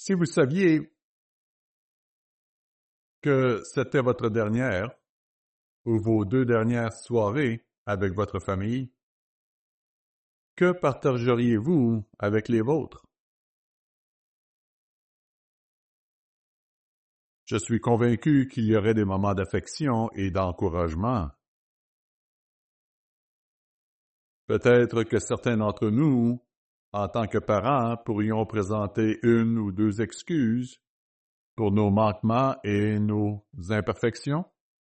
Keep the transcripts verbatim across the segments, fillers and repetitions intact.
Si vous saviez que c'était votre dernière ou vos deux dernières soirées avec votre famille, que partageriez-vous avec les vôtres? Je suis convaincu qu'il y aurait des moments d'affection et d'encouragement. Peut-être que certains d'entre nous, en tant que parents, pourrions présenter une ou deux excuses pour nos manquements et nos imperfections.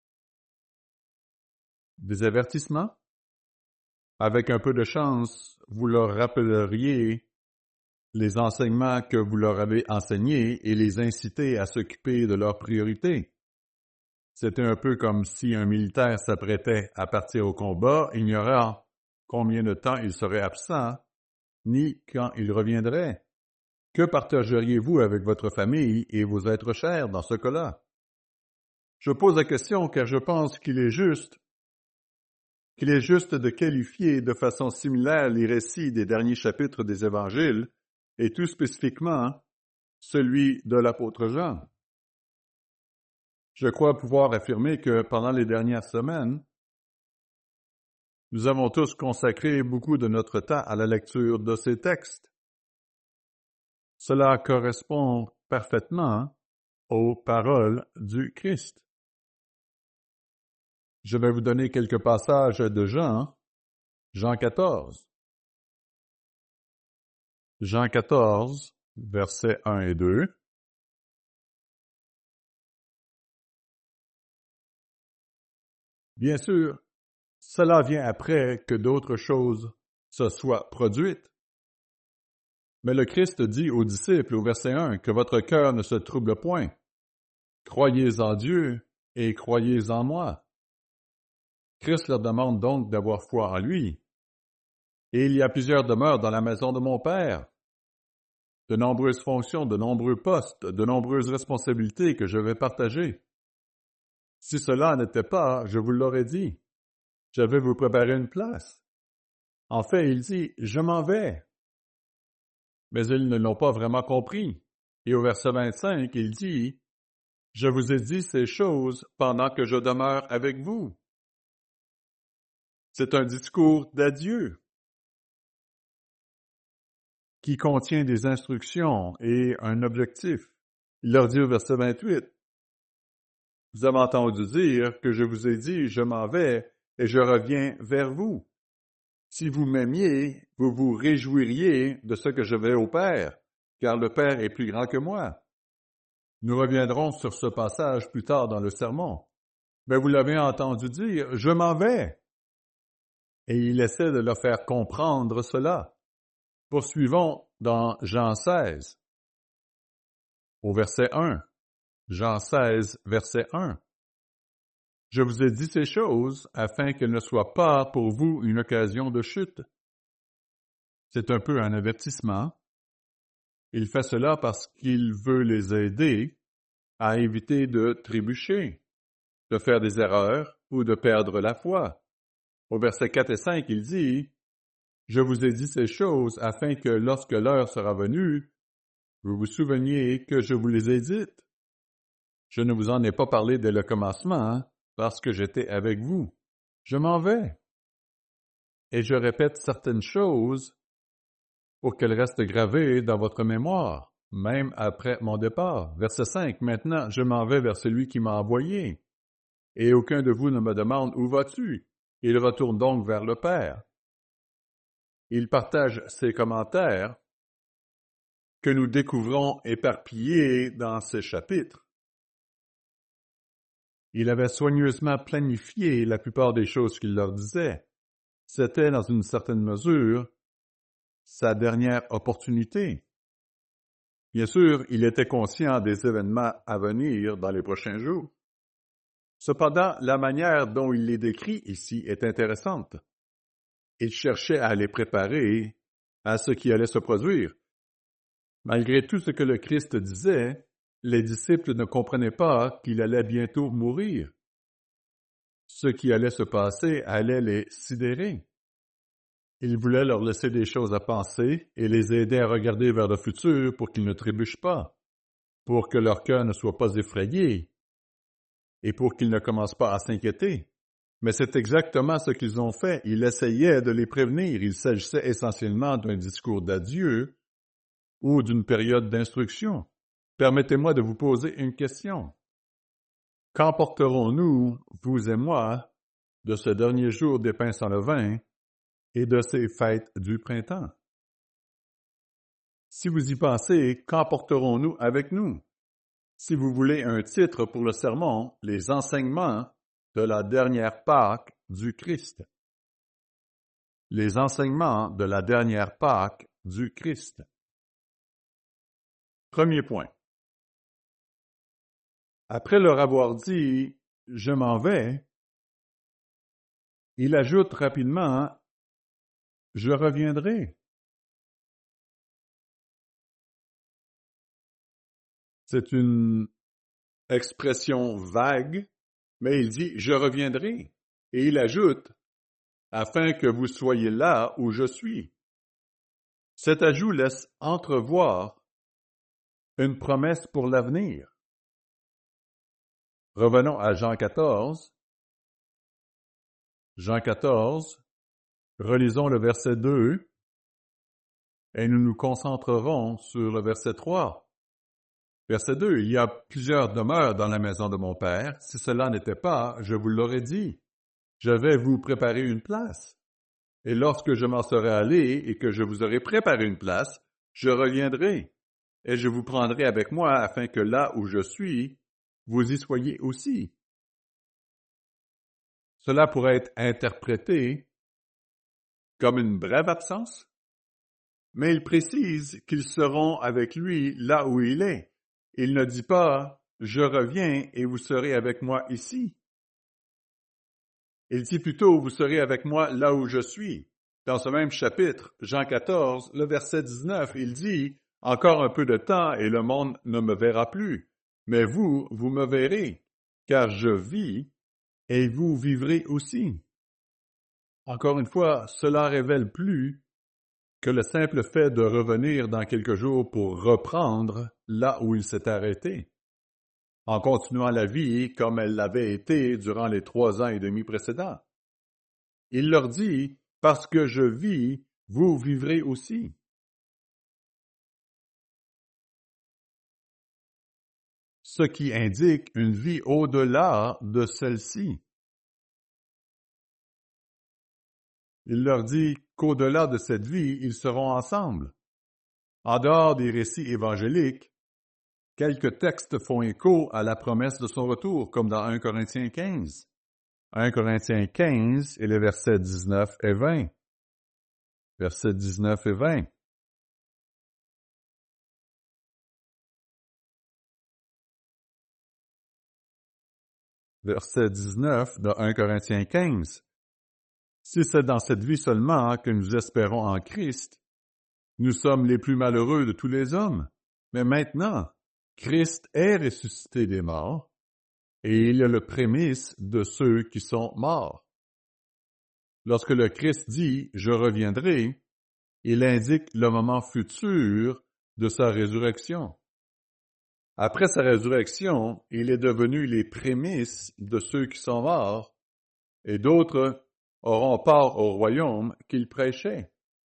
Des avertissements? Avec un peu de chance, vous leur rappelleriez les enseignements que vous leur avez enseignés et les inciter à s'occuper de leurs priorités. C'était un peu comme si un militaire s'apprêtait à partir au combat, ignorant combien de temps il serait absent, ni quand il reviendrait. Que partageriez-vous avec votre famille et vos êtres chers dans ce cas-là? Je pose la question car je pense qu'il est juste qu'il est juste de qualifier de façon similaire les récits des derniers chapitres des Évangiles, et tout spécifiquement celui de l'apôtre Jean. Je crois pouvoir affirmer que pendant les dernières semaines, nous avons tous consacré beaucoup de notre temps à la lecture de ces textes. Cela correspond parfaitement aux paroles du Christ. Je vais vous donner quelques passages de Jean, Jean quatorze. Jean quatorze, versets un et deux. Bien sûr, cela vient après que d'autres choses se soient produites. Mais le Christ dit aux disciples au verset un que votre cœur ne se trouble point. Croyez en Dieu et croyez en moi. Christ leur demande donc d'avoir foi en lui. Et il y a plusieurs demeures dans la maison de mon Père. De nombreuses fonctions, de nombreux postes, de nombreuses responsabilités que je vais partager. Si cela n'était pas, je vous l'aurais dit. Je vais vous préparer une place. En fait, il dit, je m'en vais. Mais ils ne l'ont pas vraiment compris. Et au verset vingt-cinq, il dit, je vous ai dit ces choses pendant que je demeure avec vous. C'est un discours d'adieu qui contient des instructions et un objectif. Il leur dit au verset vingt-huit, vous avez entendu dire que je vous ai dit, je m'en vais et je reviens vers vous. Si vous m'aimiez, vous vous réjouiriez de ce que je vais au Père, car le Père est plus grand que moi. Nous reviendrons sur ce passage plus tard dans le sermon. Mais vous l'avez entendu dire, je m'en vais. Et il essaie de leur faire comprendre cela. Poursuivons dans Jean seize, au verset un. Jean seize, verset un. Je vous ai dit ces choses afin qu'elles ne soient pas pour vous une occasion de chute. C'est un peu un avertissement. Il fait cela parce qu'il veut les aider à éviter de trébucher, de faire des erreurs ou de perdre la foi. Au verset quatre et cinq, il dit, « Je vous ai dit ces choses afin que lorsque l'heure sera venue, vous vous souveniez que je vous les ai dites. Je ne vous en ai pas parlé dès le commencement, parce que j'étais avec vous. Je m'en vais. Et je répète certaines choses pour qu'elles restent gravées dans votre mémoire, même après mon départ. » Verset cinq. « Maintenant, je m'en vais vers celui qui m'a envoyé. Et aucun de vous ne me demande « Où vas-tu? » Il retourne donc vers le Père. Il partage ses commentaires que nous découvrons éparpillés dans ces chapitres. Il avait soigneusement planifié la plupart des choses qu'il leur disait. C'était, dans une certaine mesure, sa dernière opportunité. Bien sûr, il était conscient des événements à venir dans les prochains jours. Cependant, la manière dont il les décrit ici est intéressante. Il cherchait à les préparer à ce qui allait se produire. Malgré tout ce que le Christ disait, les disciples ne comprenaient pas qu'il allait bientôt mourir. Ce qui allait se passer allait les sidérer. Il voulait leur laisser des choses à penser et les aider à regarder vers le futur pour qu'ils ne trébuchent pas. pour que leur cœur ne soit pas effrayé et pour qu'ils ne commencent pas à s'inquiéter. Mais c'est exactement ce qu'ils ont fait. Ils essayaient de les prévenir. Il s'agissait essentiellement d'un discours d'adieu ou d'une période d'instruction. Permettez-moi de vous poser une question. Qu'emporterons-nous, vous et moi, de ce dernier jour des pains sans levain et de ces fêtes du printemps? Si vous y pensez, qu'emporterons-nous avec nous? Si vous voulez un titre pour le sermon, les enseignements de la dernière Pâque du Christ. Les enseignements de la dernière Pâque du Christ. Premier point. Après leur avoir dit « Je m'en vais », il ajoute rapidement « Je reviendrai ». C'est une expression vague, mais il dit « Je reviendrai ». Et il ajoute « Afin que vous soyez là où je suis ». Cet ajout laisse entrevoir une promesse pour l'avenir. Revenons à Jean quatorze. Jean quatorze, relisons le verset deux et nous nous concentrerons sur le verset trois. Verset deux, « Il y a plusieurs demeures dans la maison de mon Père. Si cela n'était pas, je vous l'aurais dit. Je vais vous préparer une place. Et lorsque je m'en serai allé et que je vous aurai préparé une place, je reviendrai et je vous prendrai avec moi afin que là où je suis, vous y soyez aussi. » Cela pourrait être interprété comme une brève absence, mais il précise qu'ils seront avec lui là où il est. Il ne dit pas « Je reviens et vous serez avec moi ici ». Il dit plutôt « Vous serez avec moi là où je suis ». Dans ce même chapitre, Jean quatorze, le verset dix-neuf, il dit « Encore un peu de temps et le monde ne me verra plus, mais vous, vous me verrez, car je vis et vous vivrez aussi. » Encore une fois, cela révèle plus que le simple fait de revenir dans quelques jours pour reprendre là où il s'est arrêté, en continuant la vie comme elle l'avait été durant les trois ans et demi précédents. Il leur dit « Parce que je vis, vous vivrez aussi. » Ce qui indique une vie au-delà de celle-ci. Il leur dit qu'au-delà de cette vie, ils seront ensemble. En dehors des récits évangéliques, quelques textes font écho à la promesse de son retour, comme dans un Corinthiens quinze. un Corinthiens quinze et les versets dix-neuf et vingt. Versets dix-neuf et vingt. Verset dix-neuf de un Corinthiens quinze. Si c'est dans cette vie seulement que nous espérons en Christ, nous sommes les plus malheureux de tous les hommes. Mais maintenant, Christ est ressuscité des morts, et il est le prémisse de ceux qui sont morts. Lorsque le Christ dit « Je reviendrai », il indique le moment futur de sa résurrection. Après sa résurrection, il est devenu les prémices de ceux qui sont morts, et d'autres auront part au royaume qu'il prêchait.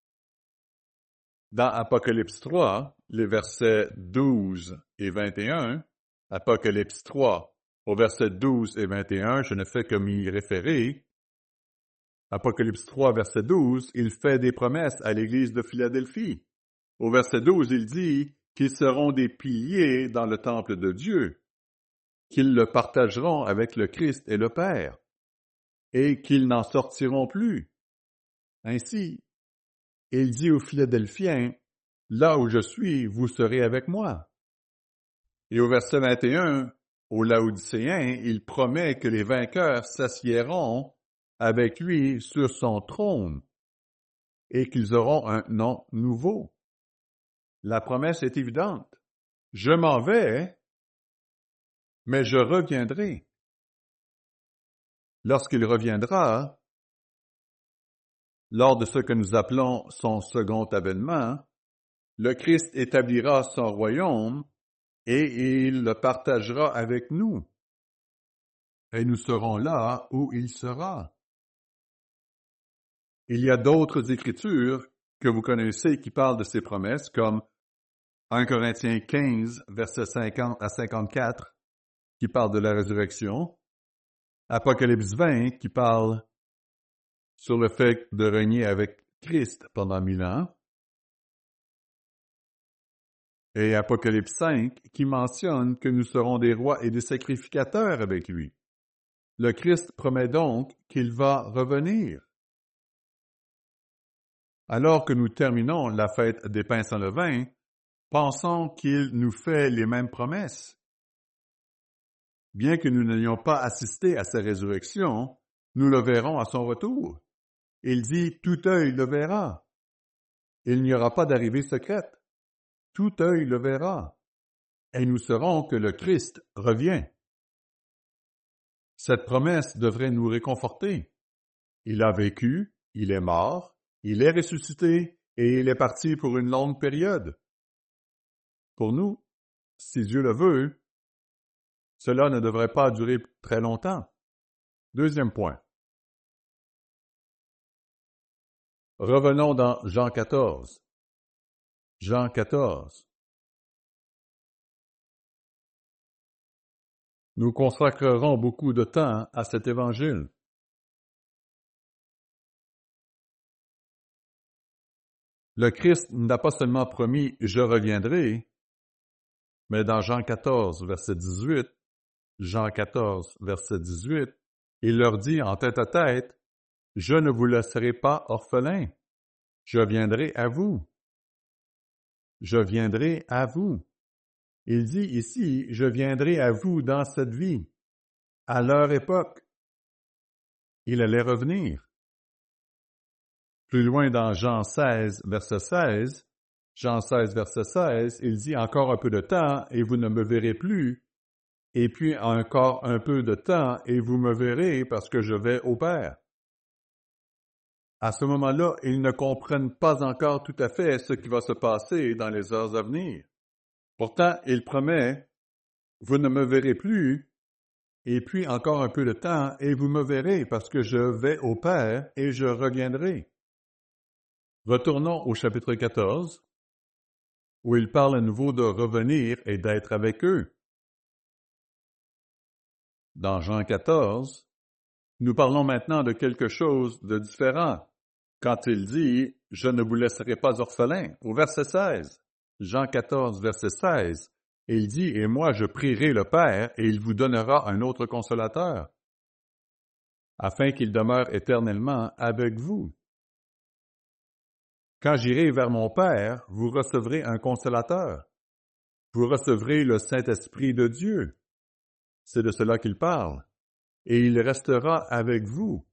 Dans Apocalypse trois, les versets douze et vingt et un, Apocalypse trois, au verset douze et vingt et un, je ne fais que m'y référer. Apocalypse trois, verset douze, il fait des promesses à l'église de Philadelphie. Au verset douze, il dit qu'ils seront des piliers dans le temple de Dieu, qu'ils le partageront avec le Christ et le Père, et qu'ils n'en sortiront plus. Ainsi, il dit aux Philadelphiens, « Là où je suis, vous serez avec moi. » Et au verset vingt et un, aux Laodicéens, il promet que les vainqueurs s'assiéront avec lui sur son trône et qu'ils auront un nom nouveau. La promesse est évidente. Je m'en vais, mais je reviendrai. Lorsqu'il reviendra, lors de ce que nous appelons son second avènement, le Christ établira son royaume et il le partagera avec nous. Et nous serons là où il sera. Il y a d'autres écritures que vous connaissez qui parlent de ces promesses, comme un Corinthiens quinze, versets cinquante à cinquante-quatre, qui parle de la résurrection, Apocalypse vingt, qui parle sur le fait de régner avec Christ pendant mille ans, et Apocalypse cinq, qui mentionne que nous serons des rois et des sacrificateurs avec lui. Le Christ promet donc qu'il va revenir. Alors que nous terminons la fête des pains sans levain, pensons qu'il nous fait les mêmes promesses. Bien que nous n'ayons pas assisté à sa résurrection, nous le verrons à son retour. Il dit « Tout œil le verra ». Il n'y aura pas d'arrivée secrète. Tout œil le verra. Et nous saurons que le Christ revient. Cette promesse devrait nous réconforter. Il a vécu, il est mort, il est ressuscité et il est parti pour une longue période. Pour nous, si Dieu le veut, cela ne devrait pas durer très longtemps. Deuxième point. Revenons dans Jean quatorze. Jean quatorze. Nous consacrerons beaucoup de temps à cet évangile. Le Christ n'a pas seulement promis « Je reviendrai », mais dans Jean quatorze, verset dix-huit, Jean quatorze, verset dix-huit, il leur dit en tête à tête « Je ne vous laisserai pas orphelins, je viendrai à vous. Je viendrai à vous. » Il dit ici « Je viendrai à vous dans cette vie, à leur époque. » Il allait revenir. Plus loin dans Jean seize, verset seize, Jean seize, verset seize, il dit « Encore un peu de temps, et vous ne me verrez plus, et puis encore un peu de temps, et vous me verrez, parce que je vais au Père. » À ce moment-là, ils ne comprennent pas encore tout à fait ce qui va se passer dans les heures à venir. Pourtant, il promet « Vous ne me verrez plus, et puis encore un peu de temps, et vous me verrez, parce que je vais au Père, et je reviendrai. » Retournons au chapitre quatorze, où il parle à nouveau de revenir et d'être avec eux. Dans Jean quatorze, nous parlons maintenant de quelque chose de différent. Quand il dit « Je ne vous laisserai pas orphelins » au verset seize, Jean quatorze, verset seize, il dit « Et moi je prierai le Père, et il vous donnera un autre consolateur, afin qu'il demeure éternellement avec vous. Quand j'irai vers mon Père, vous recevrez un consolateur. Vous recevrez le Saint-Esprit de Dieu. » C'est de cela qu'il parle. Et il restera avec vous.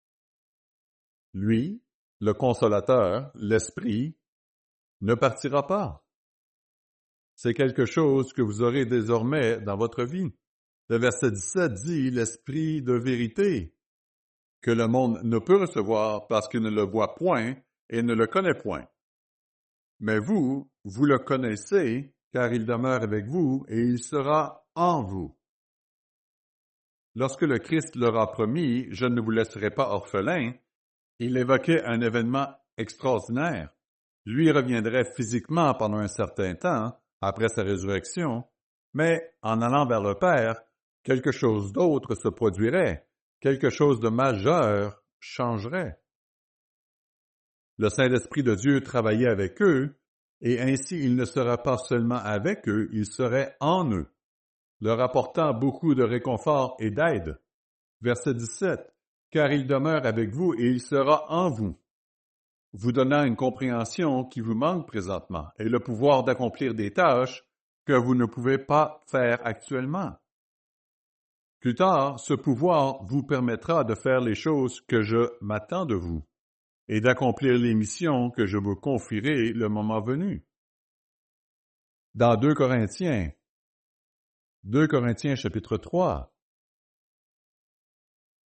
Lui, le consolateur, l'Esprit, ne partira pas. C'est quelque chose que vous aurez désormais dans votre vie. Le verset dix-sept dit « L'Esprit de vérité, que le monde ne peut recevoir parce qu'il ne le voit point et ne le connaît point. Mais vous, vous le connaissez, car il demeure avec vous et il sera en vous. » Lorsque le Christ leur a promis « Je ne vous laisserai pas orphelins », il évoquait un événement extraordinaire. Lui reviendrait physiquement pendant un certain temps, après sa résurrection, mais en allant vers le Père, quelque chose d'autre se produirait, quelque chose de majeur changerait. Le Saint-Esprit de Dieu travaillait avec eux, et ainsi il ne serait pas seulement avec eux, il serait en eux, leur apportant beaucoup de réconfort et d'aide. Verset dix-sept. « Car il demeure avec vous et il sera en vous, vous donnant une compréhension qui vous manque présentement et le pouvoir d'accomplir des tâches que vous ne pouvez pas faire actuellement. Plus tard, ce pouvoir vous permettra de faire les choses que je m'attends de vous et d'accomplir les missions que je vous confierai le moment venu. » Dans deux Corinthiens, deux Corinthiens chapitre trois,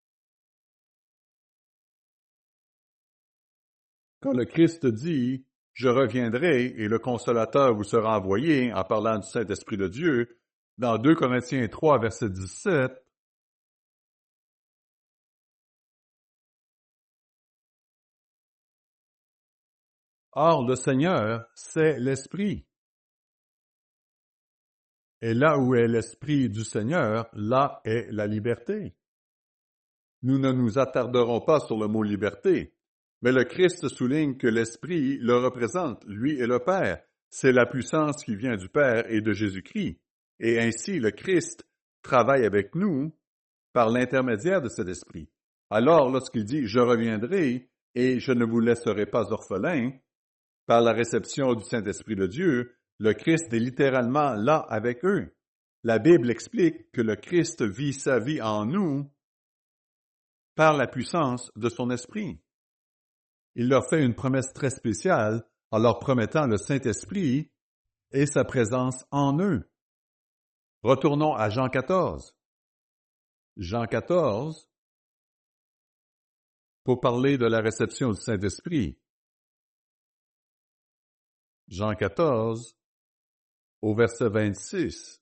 quand le Christ dit je reviendrai et le Consolateur vous sera envoyé en parlant du Saint-Esprit de Dieu. Dans deux Corinthiens trois, verset dix-sept, or, le Seigneur, c'est l'Esprit. Et là où est l'Esprit du Seigneur, là est la liberté. Nous ne nous attarderons pas sur le mot liberté, mais le Christ souligne que l'Esprit le représente, lui et le Père. C'est la puissance qui vient du Père et de Jésus-Christ. Et ainsi, le Christ travaille avec nous par l'intermédiaire de cet Esprit. Alors, lorsqu'il dit « Je reviendrai et je ne vous laisserai pas orphelins », par la réception du Saint-Esprit de Dieu, le Christ est littéralement là avec eux. La Bible explique que le Christ vit sa vie en nous par la puissance de son Esprit. Il leur fait une promesse très spéciale en leur promettant le Saint-Esprit et sa présence en eux. Retournons à Jean quatorze. Jean quatorze, pour parler de la réception du Saint-Esprit. Jean quatorze, au verset vingt-six.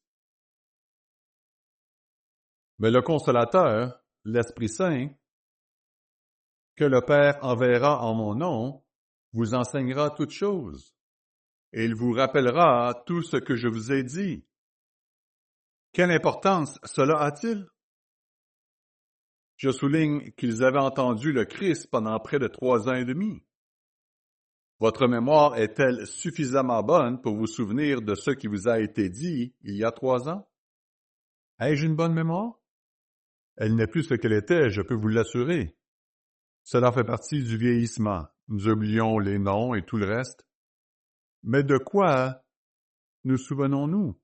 Mais le Consolateur, l'Esprit Saint, que le Père enverra en mon nom, vous enseignera toutes choses, et il vous rappellera tout ce que je vous ai dit. Quelle importance cela a-t-il? Je souligne qu'ils avaient entendu le Christ pendant près de trois ans et demi. Votre mémoire est-elle suffisamment bonne pour vous souvenir de ce qui vous a été dit il y a trois ans? Ai-je une bonne mémoire? Elle n'est plus ce qu'elle était, je peux vous l'assurer. Cela fait partie du vieillissement. Nous oublions les noms et tout le reste. Mais de quoi nous souvenons-nous?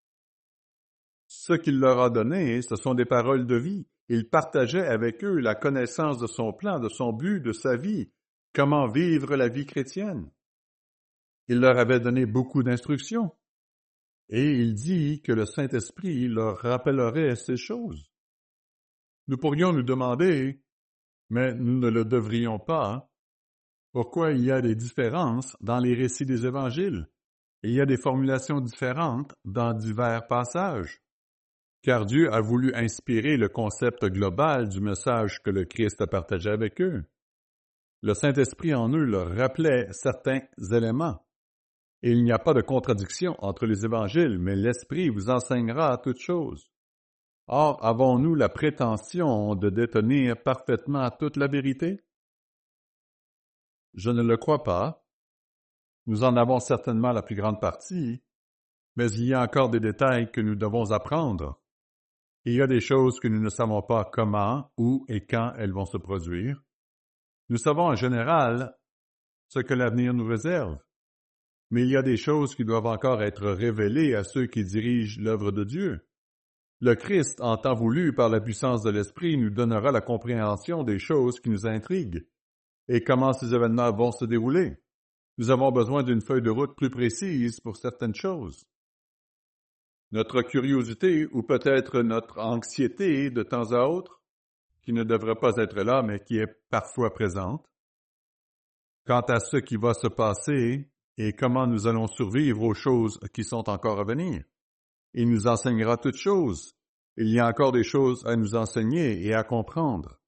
Ce qu'il leur a donné, ce sont des paroles de vie. Il partageait avec eux la connaissance de son plan, de son but, de sa vie, comment vivre la vie chrétienne. Il leur avait donné beaucoup d'instructions. Et il dit que le Saint-Esprit leur rappellerait ces choses. Nous pourrions nous demander, mais nous ne le devrions pas, pourquoi il y a des différences dans les récits des évangiles. Et il y a des formulations différentes dans divers passages. Car Dieu a voulu inspirer le concept global du message que le Christ a partagé avec eux. Le Saint-Esprit en eux leur rappelait certains éléments. Et il n'y a pas de contradiction entre les évangiles, mais l'Esprit vous enseignera toutes choses. Or, avons-nous la prétention de détenir parfaitement toute la vérité? Je ne le crois pas. Nous en avons certainement la plus grande partie, mais il y a encore des détails que nous devons apprendre. Il y a des choses que nous ne savons pas comment, où et quand elles vont se produire. Nous savons en général ce que l'avenir nous réserve, mais il y a des choses qui doivent encore être révélées à ceux qui dirigent l'œuvre de Dieu. Le Christ, en temps voulu par la puissance de l'Esprit, nous donnera la compréhension des choses qui nous intriguent et comment ces événements vont se dérouler. Nous avons besoin d'une feuille de route plus précise pour certaines choses. Notre curiosité ou peut-être notre anxiété de temps à autre, qui ne devrait pas être là mais qui est parfois présente, quant à ce qui va se passer et comment nous allons survivre aux choses qui sont encore à venir. Il nous enseignera toutes choses. Il y a encore des choses à nous enseigner et à comprendre.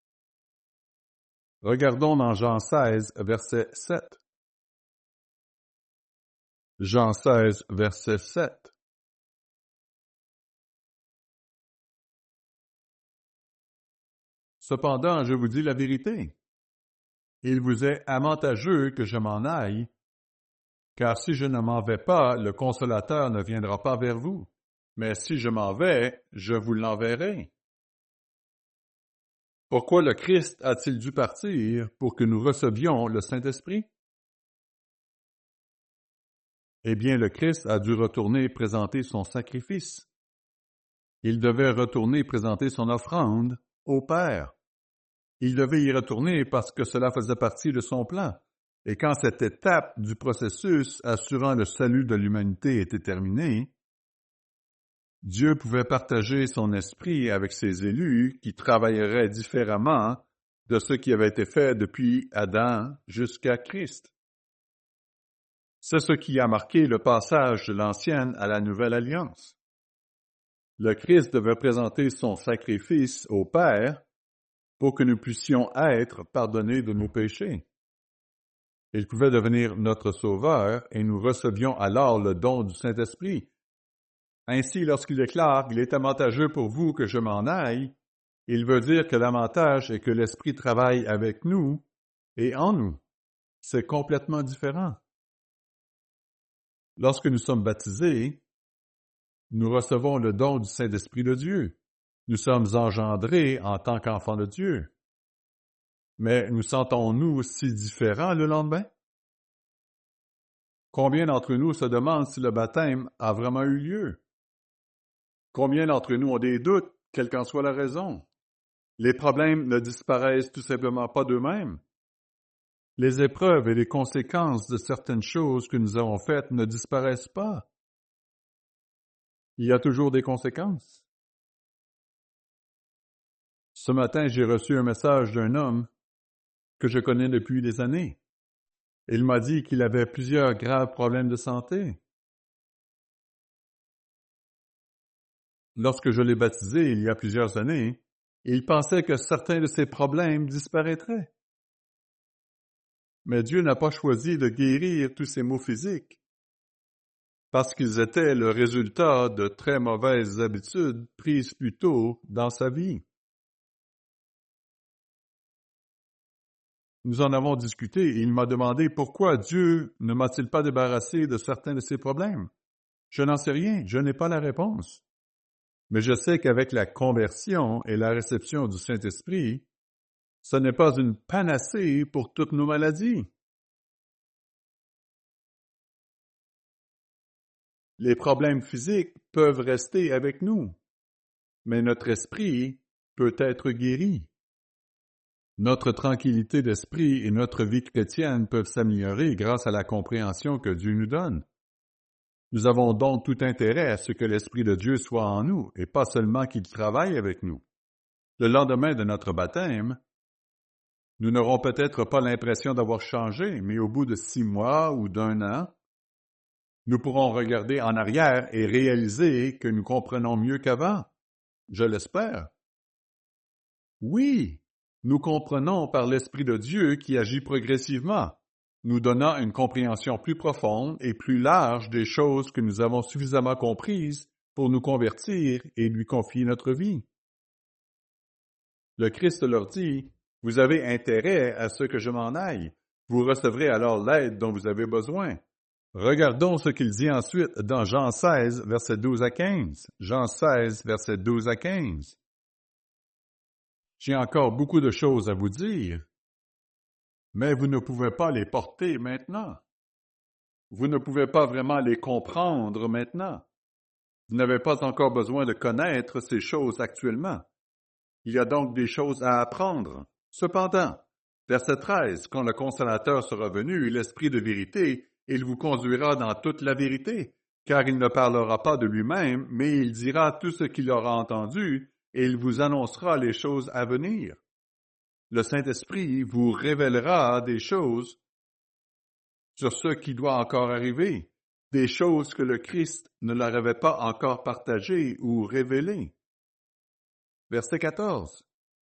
Regardons dans Jean seize, verset sept. Jean seize, verset sept. Cependant, je vous dis la vérité. Il vous est avantageux que je m'en aille, car si je ne m'en vais pas, le Consolateur ne viendra pas vers vous. Mais si je m'en vais, je vous l'enverrai. Pourquoi le Christ a-t-il dû partir pour que nous recevions le Saint-Esprit? Eh bien, le Christ a dû retourner présenter son sacrifice. Il devait retourner présenter son offrande au Père. Il devait y retourner parce que cela faisait partie de son plan. Et quand cette étape du processus assurant le salut de l'humanité était terminée, Dieu pouvait partager son esprit avec ses élus qui travailleraient différemment de ce qui avait été fait depuis Adam jusqu'à Christ. C'est ce qui a marqué le passage de l'ancienne à la nouvelle alliance. Le Christ devait présenter son sacrifice au Père pour que nous puissions être pardonnés de nos péchés. Il pouvait devenir notre Sauveur et nous recevions alors le don du Saint-Esprit. Ainsi, lorsqu'il déclare « Il est avantageux pour vous que je m'en aille », il veut dire que l'avantage est que l'Esprit travaille avec nous et en nous. C'est complètement différent. Lorsque nous sommes baptisés, nous recevons le don du Saint-Esprit de Dieu. Nous sommes engendrés en tant qu'enfants de Dieu. Mais nous sentons-nous si différents le lendemain? Combien d'entre nous se demandent si le baptême a vraiment eu lieu? Combien d'entre nous ont des doutes, quelle qu'en soit la raison? Les problèmes ne disparaissent tout simplement pas d'eux-mêmes. Les épreuves et les conséquences de certaines choses que nous avons faites ne disparaissent pas. Il y a toujours des conséquences. Ce matin, j'ai reçu un message d'un homme que je connais depuis des années. Il m'a dit qu'il avait plusieurs graves problèmes de santé. Lorsque je l'ai baptisé il y a plusieurs années, il pensait que certains de ses problèmes disparaîtraient. Mais Dieu n'a pas choisi de guérir tous ses maux physiques, parce qu'ils étaient le résultat de très mauvaises habitudes prises plus tôt dans sa vie. Nous en avons discuté et il m'a demandé pourquoi Dieu ne m'a-t-il pas débarrassé de certains de ses problèmes. Je n'en sais rien, je n'ai pas la réponse. Mais je sais qu'avec la conversion et la réception du Saint-Esprit, ce n'est pas une panacée pour toutes nos maladies. Les problèmes physiques peuvent rester avec nous, mais notre esprit peut être guéri. Notre tranquillité d'esprit et notre vie chrétienne peuvent s'améliorer grâce à la compréhension que Dieu nous donne. Nous avons donc tout intérêt à ce que l'Esprit de Dieu soit en nous, et pas seulement qu'il travaille avec nous. Le lendemain de notre baptême, nous n'aurons peut-être pas l'impression d'avoir changé, mais au bout de six mois ou d'un an, nous pourrons regarder en arrière et réaliser que nous comprenons mieux qu'avant. Je l'espère. Oui, nous comprenons par l'Esprit de Dieu qui agit progressivement, nous donnant une compréhension plus profonde et plus large des choses que nous avons suffisamment comprises pour nous convertir et lui confier notre vie. Le Christ leur dit, « Vous avez intérêt à ce que je m'en aille. Vous recevrez alors l'aide dont vous avez besoin. » Regardons ce qu'il dit ensuite dans Jean seize, versets douze à quinze. Jean seize, versets douze à quinze. J'ai encore beaucoup de choses à vous dire, mais vous ne pouvez pas les porter maintenant. Vous ne pouvez pas vraiment les comprendre maintenant. Vous n'avez pas encore besoin de connaître ces choses actuellement. Il y a donc des choses à apprendre. Cependant, verset treize, quand le Consolateur sera venu, l'Esprit de vérité, il vous conduira dans toute la vérité, car il ne parlera pas de lui-même, mais il dira tout ce qu'il aura entendu, et il vous annoncera les choses à venir. Le Saint-Esprit vous révélera des choses sur ce qui doit encore arriver, des choses que le Christ ne leur avait pas encore partagées ou révélées. Verset quatorze.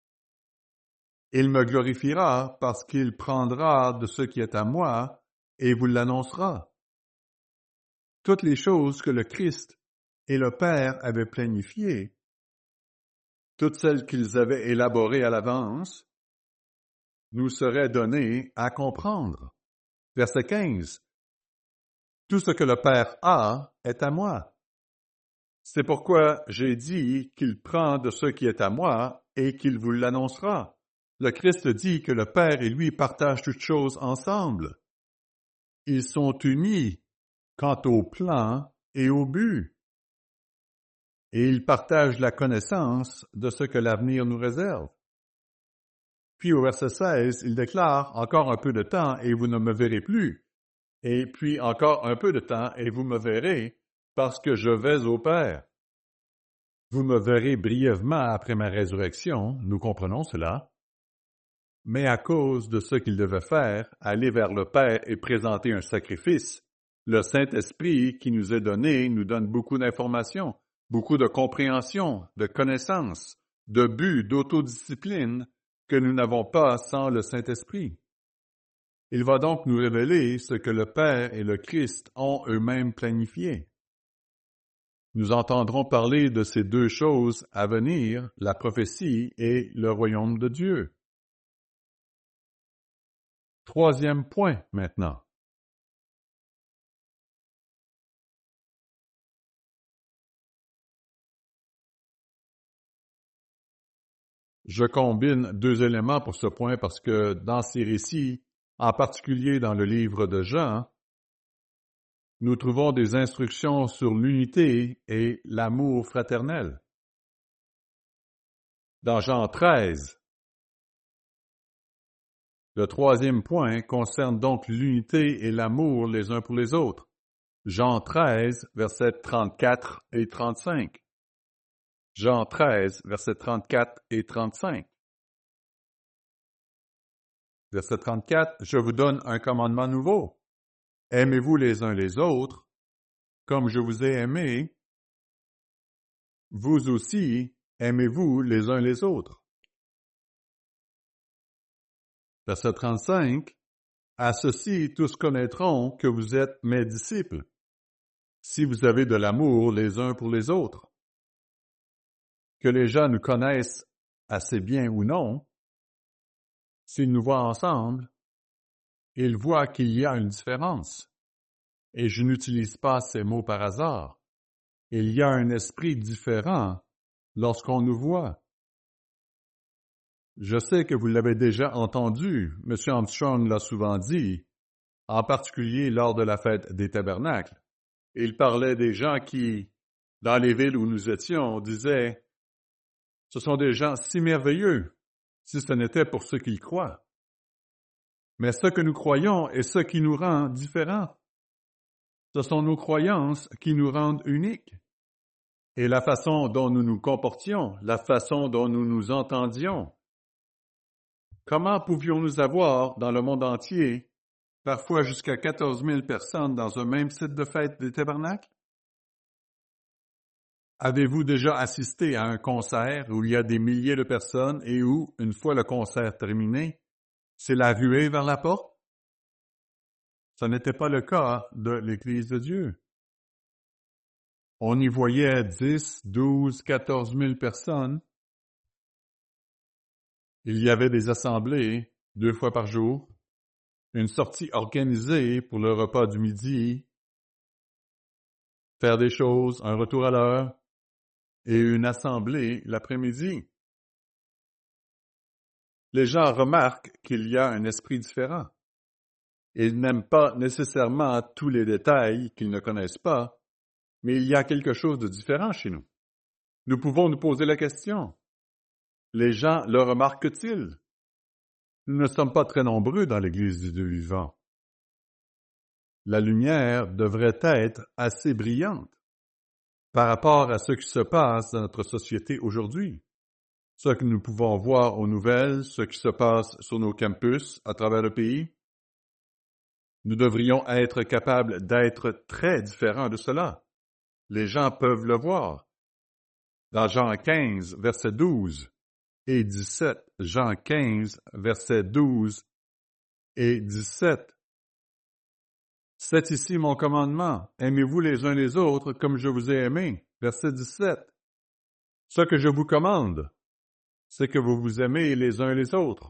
Il me glorifiera parce qu'il prendra de ce qui est à moi et vous l'annoncera. Toutes les choses que le Christ et le Père avaient planifiées, toutes celles qu'ils avaient élaborées à l'avance, nous seraient données à comprendre. Verset quinze. Tout ce que le Père a est à moi. C'est pourquoi j'ai dit qu'il prend de ce qui est à moi et qu'il vous l'annoncera. Le Christ dit que le Père et lui partagent toutes choses ensemble. Ils sont unis quant au plan et au but. Et ils partagent la connaissance de ce que l'avenir nous réserve. Puis au verset seize, il déclare « Encore un peu de temps et vous ne me verrez plus. Et puis encore un peu de temps et vous me verrez, parce que je vais au Père. » Vous me verrez brièvement après ma résurrection, nous comprenons cela. Mais à cause de ce qu'il devait faire, aller vers le Père et présenter un sacrifice, Le Saint-Esprit qui nous est donné nous donne beaucoup d'informations, beaucoup de compréhension, de connaissances, de but, d'autodiscipline que nous n'avons pas sans le Saint-Esprit. Il va donc nous révéler ce que le Père et le Christ ont eux-mêmes planifié. Nous entendrons parler de ces deux choses à venir, la prophétie et le royaume de Dieu. Troisième point maintenant. Je combine deux éléments pour ce point parce que dans ces récits, en particulier dans le livre de Jean, nous trouvons des instructions sur l'unité et l'amour fraternel. Dans Jean treize, le troisième point concerne donc l'unité et l'amour les uns pour les autres. Jean treize, versets trente-quatre et trente-cinq. Jean treize, versets trente-quatre et trente-cinq. Verset trente-quatre, « Je vous donne un commandement nouveau. Aimez-vous les uns les autres, comme je vous ai aimé. Vous aussi, aimez-vous les uns les autres. » Verset trente-cinq, « À ceci, tous connaîtront que vous êtes mes disciples, si vous avez de l'amour les uns pour les autres. » Que les gens nous connaissent assez bien ou non, s'ils nous voient ensemble, ils voient qu'il y a une différence. Et je n'utilise pas ces mots par hasard. Il y a un esprit différent lorsqu'on nous voit. Je sais que vous l'avez déjà entendu, M. Armstrong l'a souvent dit, en particulier lors de la fête des tabernacles. Il parlait des gens qui, dans les villes où nous étions, disaient « Ce sont des gens si merveilleux, si ce n'était pour ceux qu'ils croient. » Mais ce que nous croyons est ce qui nous rend différents. Ce sont nos croyances qui nous rendent uniques. Et la façon dont nous nous comportions, la façon dont nous nous entendions. Comment pouvions-nous avoir, dans le monde entier, parfois jusqu'à quatorze mille personnes dans un même site de fête des tabernacles? Avez-vous déjà assisté à un concert où il y a des milliers de personnes et où, une fois le concert terminé, c'est la ruée vers la porte? Ce n'était pas le cas de l'Église de Dieu. On y voyait dix, douze, quatorze mille personnes. Il y avait des assemblées deux fois par jour, une sortie organisée pour le repas du midi, faire des choses, un retour à l'heure, et une assemblée l'après-midi. Les gens remarquent qu'il y a un esprit différent. Ils n'aiment pas nécessairement tous les détails qu'ils ne connaissent pas, mais il y a quelque chose de différent chez nous. Nous pouvons nous poser la question. Les gens le remarquent-ils? Nous ne sommes pas très nombreux dans l'Église du Dieu vivant. La lumière devrait être assez brillante par rapport à ce qui se passe dans notre société aujourd'hui. Ce que nous pouvons voir aux nouvelles, ce qui se passe sur nos campus à travers le pays. Nous devrions être capables d'être très différents de cela. Les gens peuvent le voir. Dans Jean quinze, verset douze et dix-sept, Jean quinze, verset douze et dix-sept. C'est ici mon commandement. Aimez-vous les uns les autres comme je vous ai aimés. Verset dix-sept. Ce que je vous commande, c'est que vous vous aimez les uns les autres.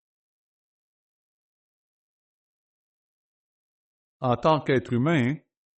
En tant qu'être humain,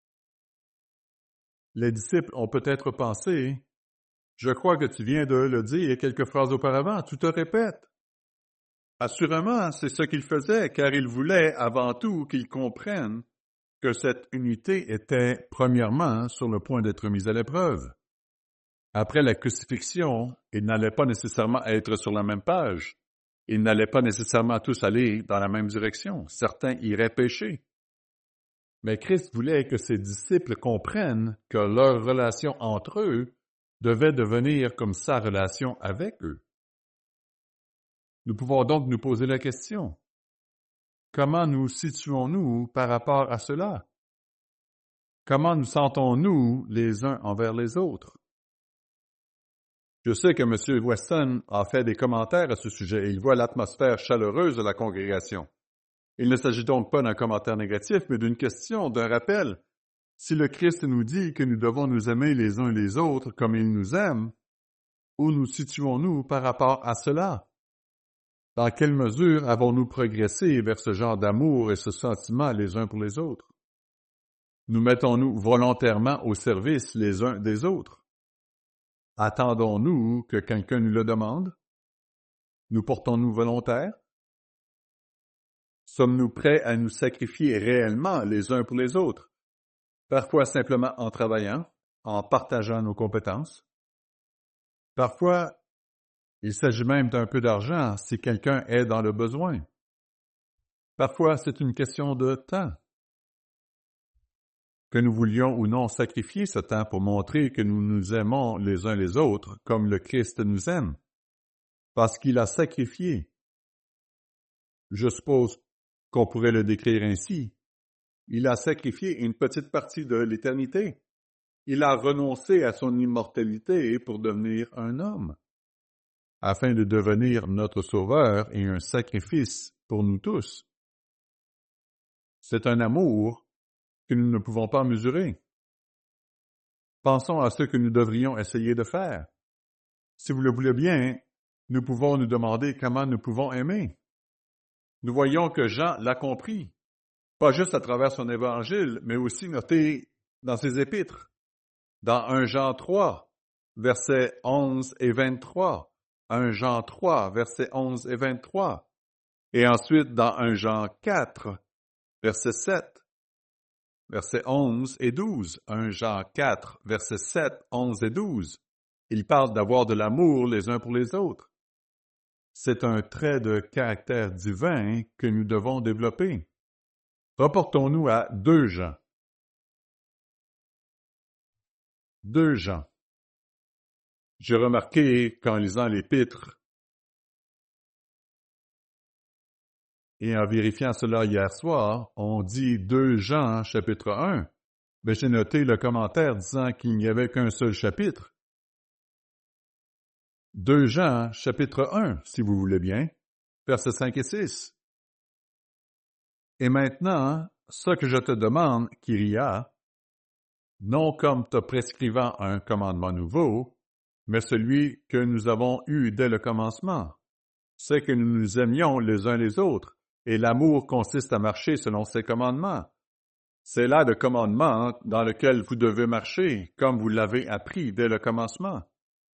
les disciples ont peut-être pensé, je crois que tu viens de le dire quelques phrases auparavant, tu te répètes. Assurément, c'est ce qu'ils faisaient, car ils voulaient avant tout qu'ils comprennent que cette unité était premièrement sur le point d'être mise à l'épreuve. Après la crucifixion, ils n'allaient pas nécessairement être sur la même page. Ils n'allaient pas nécessairement tous aller dans la même direction. Certains iraient pécher. Mais Christ voulait que ses disciples comprennent que leur relation entre eux devait devenir comme sa relation avec eux. Nous pouvons donc nous poser la question. Comment nous situons-nous par rapport à cela? Comment nous sentons-nous les uns envers les autres? Je sais que M. Weston a fait des commentaires à ce sujet et il voit l'atmosphère chaleureuse de la congrégation. Il ne s'agit donc pas d'un commentaire négatif, mais d'une question, d'un rappel. Si le Christ nous dit que nous devons nous aimer les uns les autres comme il nous aime, où nous situons-nous par rapport à cela? Dans quelle mesure avons-nous progressé vers ce genre d'amour et ce sentiment les uns pour les autres? Nous mettons-nous volontairement au service les uns des autres? Attendons-nous que quelqu'un nous le demande? Nous portons-nous volontaires? Sommes-nous prêts à nous sacrifier réellement les uns pour les autres? Parfois simplement en travaillant, en partageant nos compétences. Parfois, il s'agit même d'un peu d'argent si quelqu'un est dans le besoin. Parfois, c'est une question de temps. Que nous voulions ou non sacrifier ce temps pour montrer que nous nous aimons les uns les autres comme le Christ nous aime, parce qu'il a sacrifié. Je suppose qu'on pourrait le décrire ainsi. Il a sacrifié une petite partie de l'éternité. Il a renoncé à son immortalité pour devenir un homme, afin de devenir notre sauveur et un sacrifice pour nous tous. C'est un amour que nous ne pouvons pas mesurer. Pensons à ce que nous devrions essayer de faire. Si vous le voulez bien, nous pouvons nous demander comment nous pouvons aimer. Nous voyons que Jean l'a compris, pas juste à travers son évangile, mais aussi noté dans ses épîtres. Dans un Jean trois, versets onze et vingt-trois, un Jean trois, versets onze et vingt-trois, et ensuite dans un Jean quatre, verset sept, versets onze et douze, un Jean quatre, versets sept, onze et douze. Il parle d'avoir de l'amour les uns pour les autres. C'est un trait de caractère divin que nous devons développer. Reportons-nous à deux Jean. deux Jean. J'ai remarqué qu'en lisant l'épître et en vérifiant cela hier soir, on dit deux Jean chapitre un. Mais j'ai noté le commentaire disant qu'il n'y avait qu'un seul chapitre. deux Jean chapitre un, si vous voulez bien, versets cinq et six. Et maintenant, ce que je te demande, Kyria, non comme te prescrivant un commandement nouveau, mais celui que nous avons eu dès le commencement, c'est que nous nous aimions les uns les autres, et l'amour consiste à marcher selon ses commandements. C'est là le commandement dans lequel vous devez marcher, comme vous l'avez appris dès le commencement.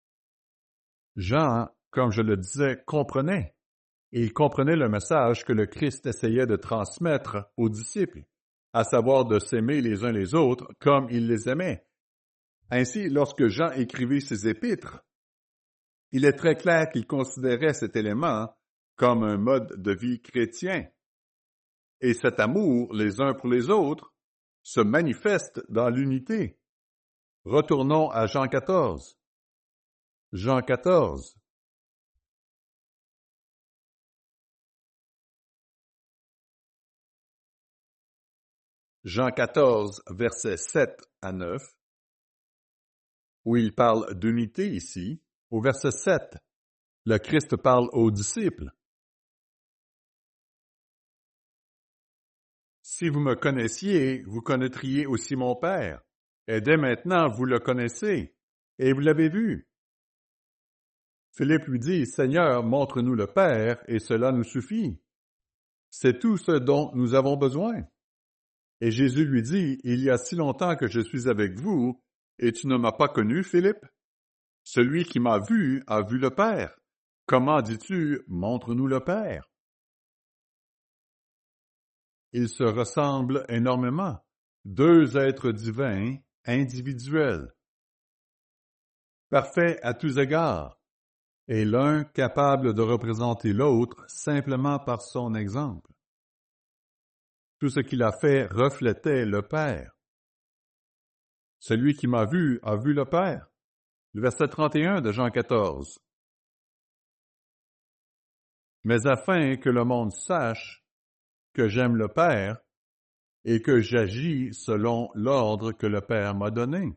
Jean, comme je le disais, comprenait, et il comprenait le message que le Christ essayait de transmettre aux disciples, à savoir de s'aimer les uns les autres comme il les aimait. Ainsi, lorsque Jean écrivit ses épîtres, il est très clair qu'il considérait cet élément comme un mode de vie chrétien. Et cet amour, les uns pour les autres, se manifeste dans l'unité. Retournons à Jean quatorze. Jean quatorze. Jean quatorze, versets sept à neuf, où il parle d'unité ici. Au verset sept, le Christ parle aux disciples. Si vous me connaissiez, vous connaîtriez aussi mon Père. Et dès maintenant, vous le connaissez, et vous l'avez vu. Philippe lui dit, Seigneur, montre-nous le Père, et cela nous suffit. C'est tout ce dont nous avons besoin. Et Jésus lui dit, il y a si longtemps que je suis avec vous, et tu ne m'as pas connu, Philippe? Celui qui m'a vu a vu le Père. Comment dis-tu, montre-nous le Père? Ils se ressemblent énormément, deux êtres divins, individuels, parfaits à tous égards, et l'un capable de représenter l'autre simplement par son exemple. Tout ce qu'il a fait reflétait le Père. Celui qui m'a vu a vu le Père. Le verset trente et un de Jean quatorze. Mais afin que le monde sache que j'aime le Père et que j'agis selon l'ordre que le Père m'a donné.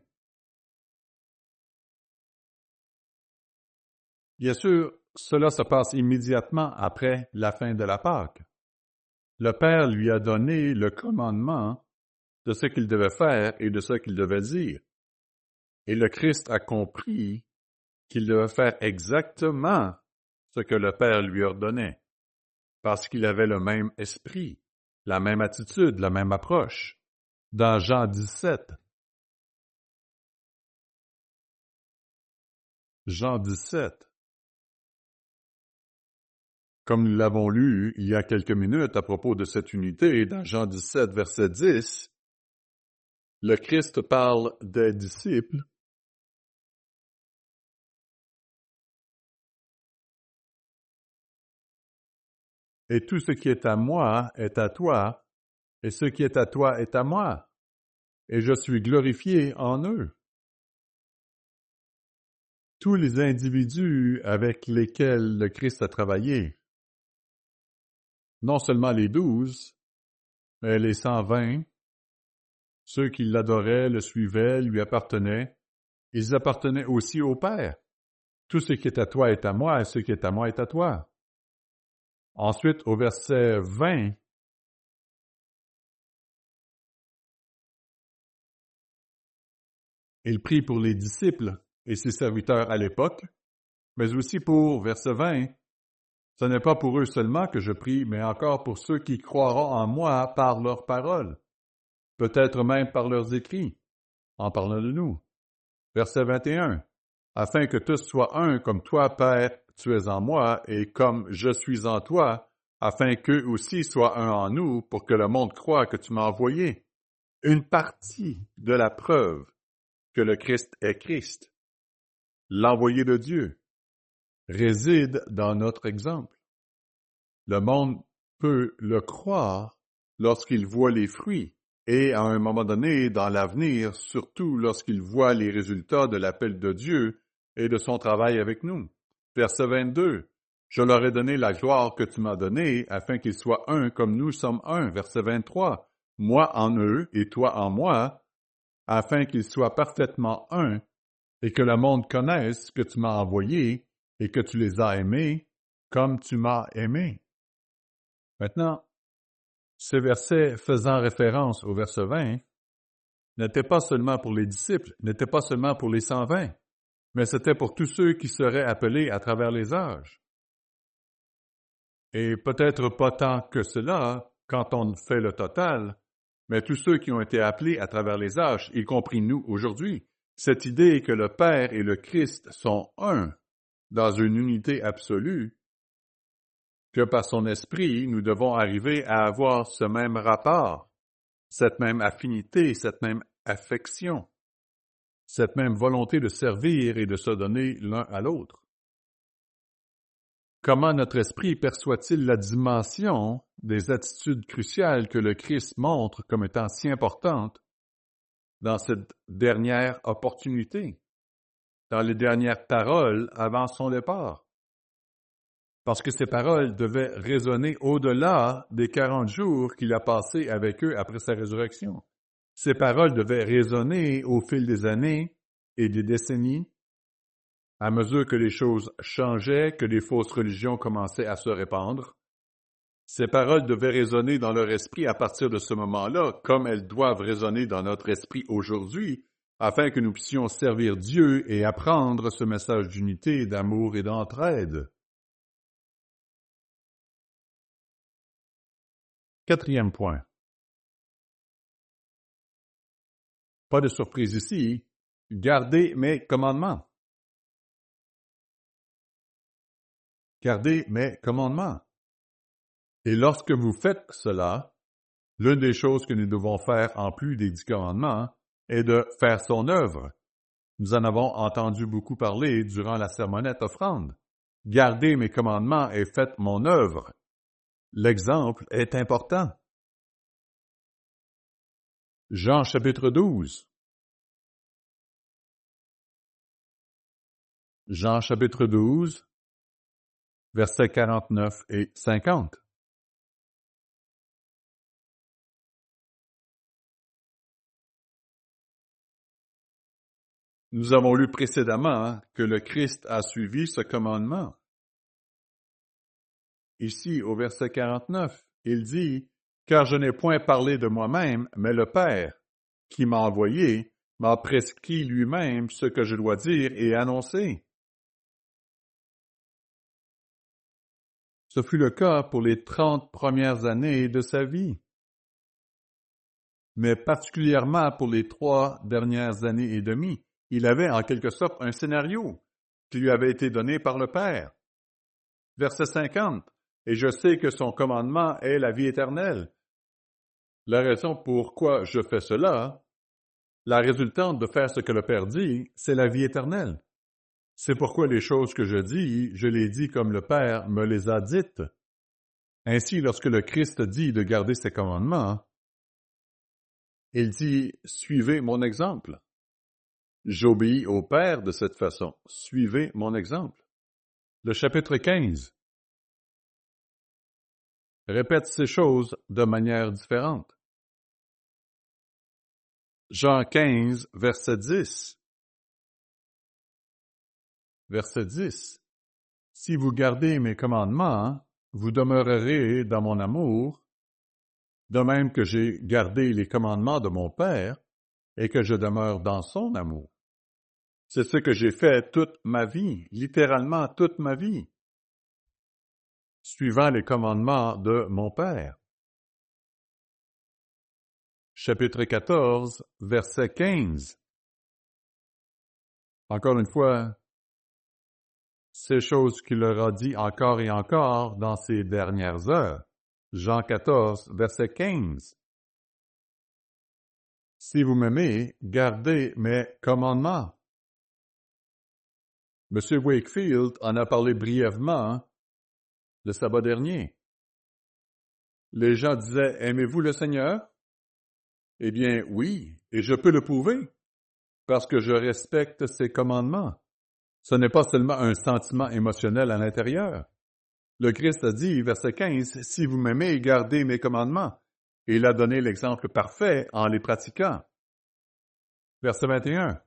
Bien sûr, cela se passe immédiatement après la fin de la Pâque. Le Père lui a donné le commandement de ce qu'il devait faire et de ce qu'il devait dire. Et le Christ a compris qu'il devait faire exactement ce que le Père lui ordonnait, parce qu'il avait le même esprit, la même attitude, la même approche. Dans Jean dix-sept, Jean dix-sept, comme nous l'avons lu il y a quelques minutes à propos de cette unité, dans Jean dix-sept, verset dix, le Christ parle des disciples. Et tout ce qui est à moi est à toi, et ce qui est à toi est à moi, et je suis glorifié en eux. Tous les individus avec lesquels le Christ a travaillé, non seulement les douze, mais les cent vingt, ceux qui l'adoraient, le suivaient, lui appartenaient, ils appartenaient aussi au Père. Tout ce qui est à toi est à moi, et ce qui est à moi est à toi. Ensuite, au verset vingt, il prie pour les disciples et ses serviteurs à l'époque, mais aussi pour, verset vingt, ce n'est pas pour eux seulement que je prie, mais encore pour ceux qui croiront en moi par leurs paroles, peut-être même par leurs écrits, en parlant de nous. Verset vingt et un, afin que tous soient un comme toi, Père, tu es en moi, et comme je suis en toi, afin qu'eux aussi soient un en nous, pour que le monde croie que tu m'as envoyé. Une partie de la preuve que le Christ est Christ, l'envoyé de Dieu, réside dans notre exemple. Le monde peut le croire lorsqu'il voit les fruits, et à un moment donné, dans l'avenir, surtout lorsqu'il voit les résultats de l'appel de Dieu et de son travail avec nous. Verset vingt-deux. Je leur ai donné la gloire que tu m'as donnée, afin qu'ils soient un comme nous sommes un. Verset vingt-trois. Moi en eux et toi en moi, afin qu'ils soient parfaitement un, et que le monde connaisse que tu m'as envoyé et que tu les as aimés comme tu m'as aimé. Maintenant, ce verset faisant référence au verset vingt n'était pas seulement pour les disciples, n'était pas seulement pour les cent vingt, mais c'était pour tous ceux qui seraient appelés à travers les âges. Et peut-être pas tant que cela quand on fait le total, mais tous ceux qui ont été appelés à travers les âges, y compris nous aujourd'hui. Cette idée que le Père et le Christ sont un dans une unité absolue, que par son esprit, nous devons arriver à avoir ce même rapport, cette même affinité, cette même affection, cette même volonté de servir et de se donner l'un à l'autre. Comment notre esprit perçoit-il la dimension des attitudes cruciales que le Christ montre comme étant si importantes dans cette dernière opportunité, dans les dernières paroles avant son départ? Parce que ces paroles devaient résonner au-delà des quarante jours qu'il a passés avec eux après sa résurrection. Ces paroles devaient résonner au fil des années et des décennies, à mesure que les choses changeaient, que les fausses religions commençaient à se répandre. Ces paroles devaient résonner dans leur esprit à partir de ce moment-là, comme elles doivent résonner dans notre esprit aujourd'hui, afin que nous puissions servir Dieu et apprendre ce message d'unité, d'amour et d'entraide. Quatrième point. Pas de surprise ici. Gardez mes commandements. Gardez mes commandements. Et lorsque vous faites cela, l'une des choses que nous devons faire en plus des dix commandements est de faire son œuvre. Nous en avons entendu beaucoup parler durant la sermonnette offrande. Gardez mes commandements et faites mon œuvre. L'exemple est important. Jean chapitre douze. Jean chapitre douze, versets quarante-neuf et cinquante. Nous avons lu précédemment que le Christ a suivi ce commandement. Ici, au verset quarante-neuf, il dit « Car je n'ai point parlé de moi-même, mais le Père, qui m'a envoyé, m'a prescrit lui-même ce que je dois dire et annoncer. » Ce fut le cas pour les trente premières années de sa vie, mais particulièrement pour les trois dernières années et demie. Il avait en quelque sorte un scénario qui lui avait été donné par le Père. Verset cinquante. « Et je sais que son commandement est la vie éternelle. » La raison pourquoi je fais cela, la résultante de faire ce que le Père dit, c'est la vie éternelle. C'est pourquoi les choses que je dis, je les dis comme le Père me les a dites. Ainsi, lorsque le Christ dit de garder ses commandements, il dit « Suivez mon exemple. » J'obéis au Père de cette façon. Suivez mon exemple. Le chapitre quinze répète ces choses de manière différente. Jean quinze, verset dix. Verset dix. « Si vous gardez mes commandements, vous demeurerez dans mon amour, de même que j'ai gardé les commandements de mon Père et que je demeure dans son amour. » C'est ce que j'ai fait toute ma vie, littéralement toute ma vie, suivant les commandements de mon Père. Chapitre quatorze, verset quinze. Encore une fois, ces choses qu'il leur a dit encore et encore dans ces dernières heures. Jean quatorze, verset quinze. « Si vous m'aimez, gardez mes commandements. » M. Wakefield en a parlé brièvement le sabbat dernier. Les gens disaient « Aimez-vous le Seigneur? » Eh bien, oui, et je peux le prouver, parce que je respecte ses commandements. Ce n'est pas seulement un sentiment émotionnel à l'intérieur. Le Christ a dit, verset quinze, « Si vous m'aimez, gardez mes commandements. » Et il a donné l'exemple parfait en les pratiquant. Verset vingt et un.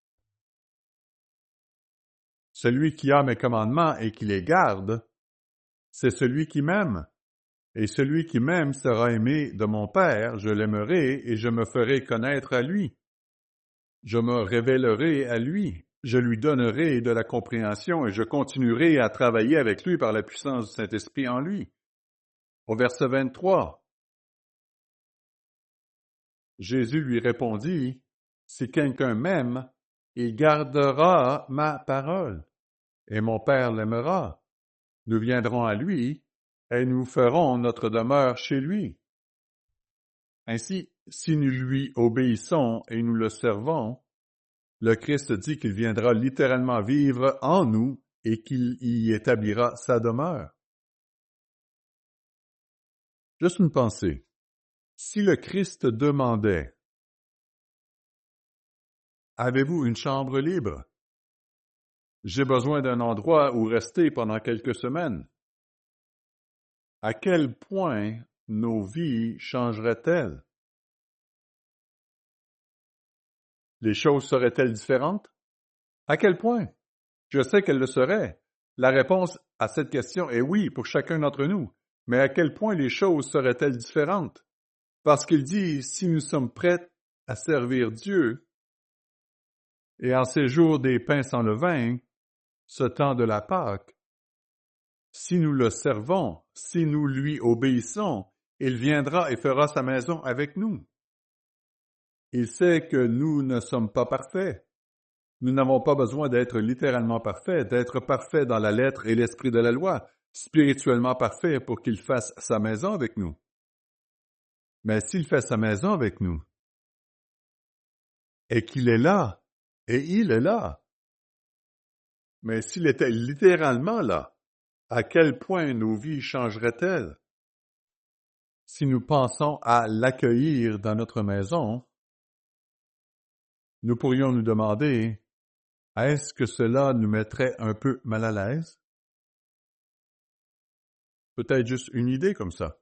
« Celui qui a mes commandements et qui les garde, c'est celui qui m'aime. Et celui qui m'aime sera aimé de mon Père, je l'aimerai et je me ferai connaître à lui. Je me révélerai à lui, je lui donnerai de la compréhension et je continuerai à travailler avec lui par la puissance du Saint-Esprit en lui. » Au verset vingt-trois, Jésus lui répondit, « Si quelqu'un m'aime, il gardera ma parole, et mon Père l'aimera. Nous viendrons à lui, et nous ferons notre demeure chez lui. » Ainsi, si nous lui obéissons et nous le servons, le Christ dit qu'il viendra littéralement vivre en nous et qu'il y établira sa demeure. Juste une pensée. Si le Christ demandait « Avez-vous une chambre libre? J'ai besoin d'un endroit où rester pendant quelques semaines. » À quel point nos vies changeraient-elles? Les choses seraient-elles différentes? À quel point? Je sais qu'elles le seraient. La réponse à cette question est oui pour chacun d'entre nous. Mais à quel point les choses seraient-elles différentes? Parce qu'il dit, si nous sommes prêts à servir Dieu, et en ces jours des pains sans levain, ce temps de la Pâque, si nous le servons, si nous lui obéissons, il viendra et fera sa maison avec nous. Il sait que nous ne sommes pas parfaits. Nous n'avons pas besoin d'être littéralement parfaits, d'être parfaits dans la lettre et l'esprit de la loi, spirituellement parfaits pour qu'il fasse sa maison avec nous. Mais s'il fait sa maison avec nous, et qu'il est là, et il est là, mais s'il était littéralement là, à quel point nos vies changeraient-elles? Si nous pensons à l'accueillir dans notre maison, nous pourrions nous demander, est-ce que cela nous mettrait un peu mal à l'aise? Peut-être juste une idée comme ça.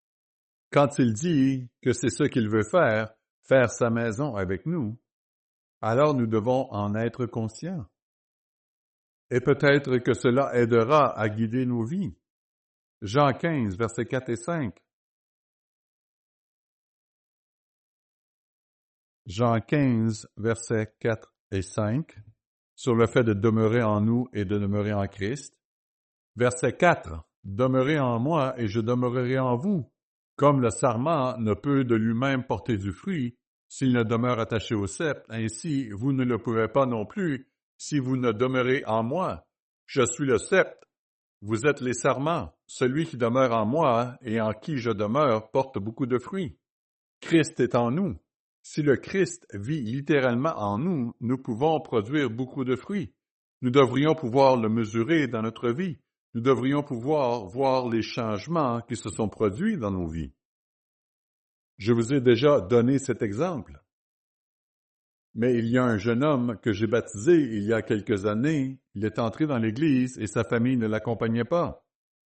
Quand il dit que c'est ce qu'il veut faire, faire sa maison avec nous, alors nous devons en être conscients. Et peut-être que cela aidera à guider nos vies. Jean quinze, versets quatre et cinq. Jean quinze, versets quatre et cinq, sur le fait de demeurer en nous et de demeurer en Christ. Verset quatre. Demeurez en moi et je demeurerai en vous. Comme le sarment ne peut de lui-même porter du fruit s'il ne demeure attaché au cep, ainsi vous ne le pourrez pas non plus si vous ne demeurez en moi. Je suis le cep, vous êtes les sarments. Celui qui demeure en moi et en qui je demeure porte beaucoup de fruits. Christ est en nous. Si le Christ vit littéralement en nous, nous pouvons produire beaucoup de fruits. Nous devrions pouvoir le mesurer dans notre vie. Nous devrions pouvoir voir les changements qui se sont produits dans nos vies. Je vous ai déjà donné cet exemple. Mais il y a un jeune homme que j'ai baptisé il y a quelques années. Il est entré dans l'Église et sa famille ne l'accompagnait pas.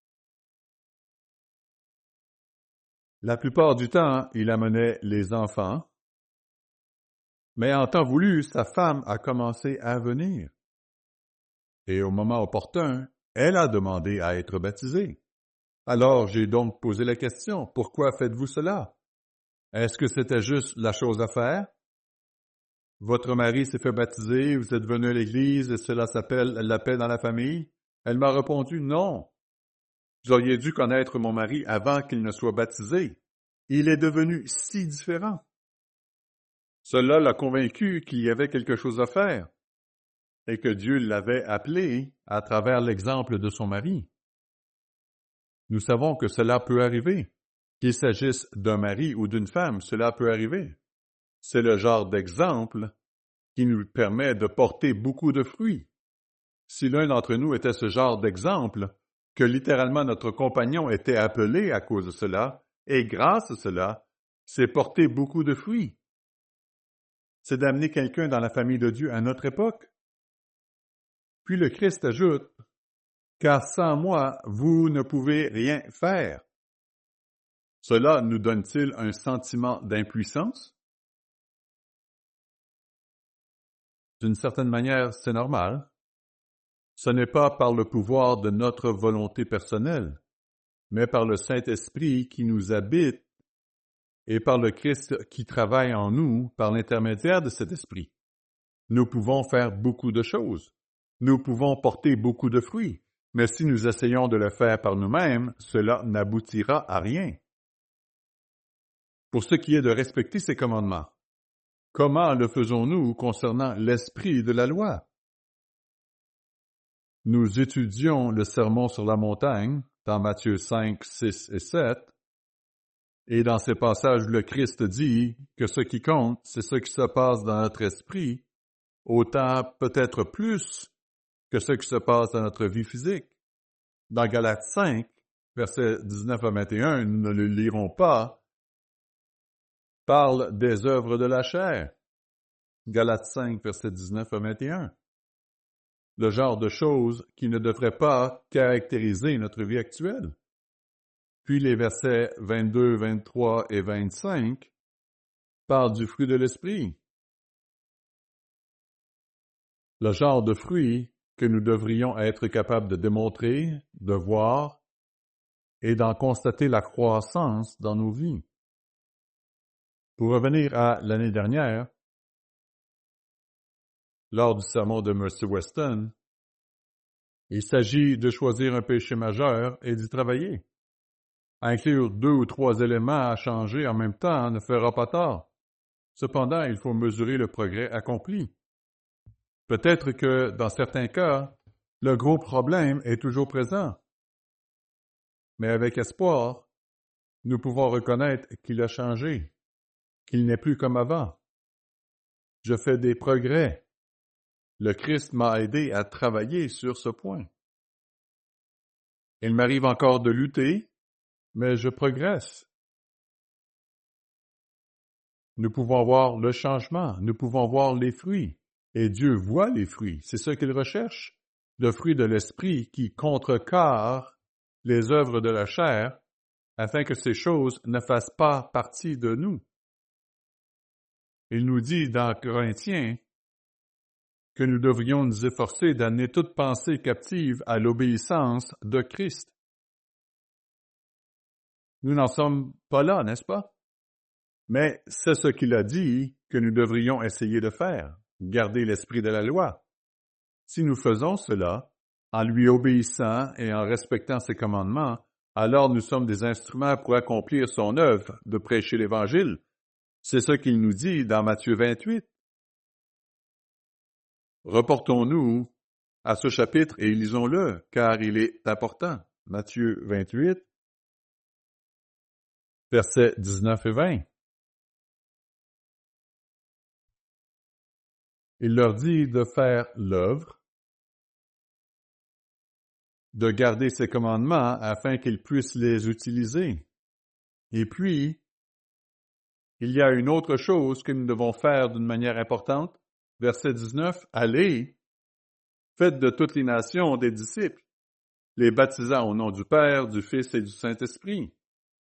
La plupart du temps, il amenait les enfants. Mais en temps voulu, sa femme a commencé à venir. Et au moment opportun, elle a demandé à être baptisée. Alors j'ai donc posé la question, pourquoi faites-vous cela? Est-ce que c'était juste la chose à faire? Votre mari s'est fait baptiser, vous êtes venu à l'église et cela s'appelle la paix dans la famille? Elle m'a répondu non. Vous auriez dû connaître mon mari avant qu'il ne soit baptisé. Il est devenu si différent. Cela l'a convaincu qu'il y avait quelque chose à faire et que Dieu l'avait appelé à travers l'exemple de son mari. Nous savons que cela peut arriver. Qu'il s'agisse d'un mari ou d'une femme, cela peut arriver. C'est le genre d'exemple qui nous permet de porter beaucoup de fruits. Si l'un d'entre nous était ce genre d'exemple, que littéralement notre compagnon était appelé à cause de cela, et grâce à cela, c'est porter beaucoup de fruits. C'est d'amener quelqu'un dans la famille de Dieu à notre époque. Puis le Christ ajoute, « Car sans moi, vous ne pouvez rien faire. » Cela nous donne-t-il un sentiment d'impuissance? D'une certaine manière, c'est normal. Ce n'est pas par le pouvoir de notre volonté personnelle, mais par le Saint-Esprit qui nous habite et par le Christ qui travaille en nous par l'intermédiaire de cet esprit. Nous pouvons faire beaucoup de choses. Nous pouvons porter beaucoup de fruits, mais si nous essayons de le faire par nous-mêmes, cela n'aboutira à rien. Pour ce qui est de respecter ces commandements, comment le faisons-nous concernant l'esprit de la loi? Nous étudions le Sermon sur la montagne dans Matthieu cinq, six et sept, et dans ces passages, le Christ dit que ce qui compte, c'est ce qui se passe dans notre esprit, autant peut-être plus que ce qui se passe dans notre vie physique. Dans Galates cinq, versets dix-neuf à vingt et un, nous ne le lirons pas, parle des œuvres de la chair. Galates cinq, versets dix-neuf à vingt et un. Le genre de choses qui ne devraient pas caractériser notre vie actuelle. Puis les versets vingt-deux, vingt-trois et vingt-cinq parlent du fruit de l'esprit. Le genre de fruit que nous devrions être capables de démontrer, de voir et d'en constater la croissance dans nos vies. Pour revenir à l'année dernière, lors du sermon de Mercy Weston, il s'agit de choisir un péché majeur et d'y travailler. Inclure deux ou trois éléments à changer en même temps ne fera pas tort. Cependant, il faut mesurer le progrès accompli. Peut-être que, dans certains cas, le gros problème est toujours présent. Mais avec espoir, nous pouvons reconnaître qu'il a changé, qu'il n'est plus comme avant. Je fais des progrès. Le Christ m'a aidé à travailler sur ce point. Il m'arrive encore de lutter, mais je progresse. Nous pouvons voir le changement, nous pouvons voir les fruits, et Dieu voit les fruits, c'est ce qu'il recherche, le fruit de l'esprit qui contrecarre les œuvres de la chair, afin que ces choses ne fassent pas partie de nous. Il nous dit dans Corinthiens, que nous devrions nous efforcer d'amener toute pensée captive à l'obéissance de Christ. Nous n'en sommes pas là, n'est-ce pas? Mais c'est ce qu'il a dit que nous devrions essayer de faire, garder l'esprit de la loi. Si nous faisons cela, en lui obéissant et en respectant ses commandements, alors nous sommes des instruments pour accomplir son œuvre de prêcher l'Évangile. C'est ce qu'il nous dit dans Matthieu vingt-huit. Reportons-nous à ce chapitre et lisons-le, car il est important. Matthieu vingt-huit, versets dix-neuf et vingt. Il leur dit de faire l'œuvre, de garder ses commandements afin qu'ils puissent les utiliser. Et puis, il y a une autre chose que nous devons faire d'une manière importante. Verset dix-neuf, « Allez, faites de toutes les nations des disciples, les baptisant au nom du Père, du Fils et du Saint-Esprit. »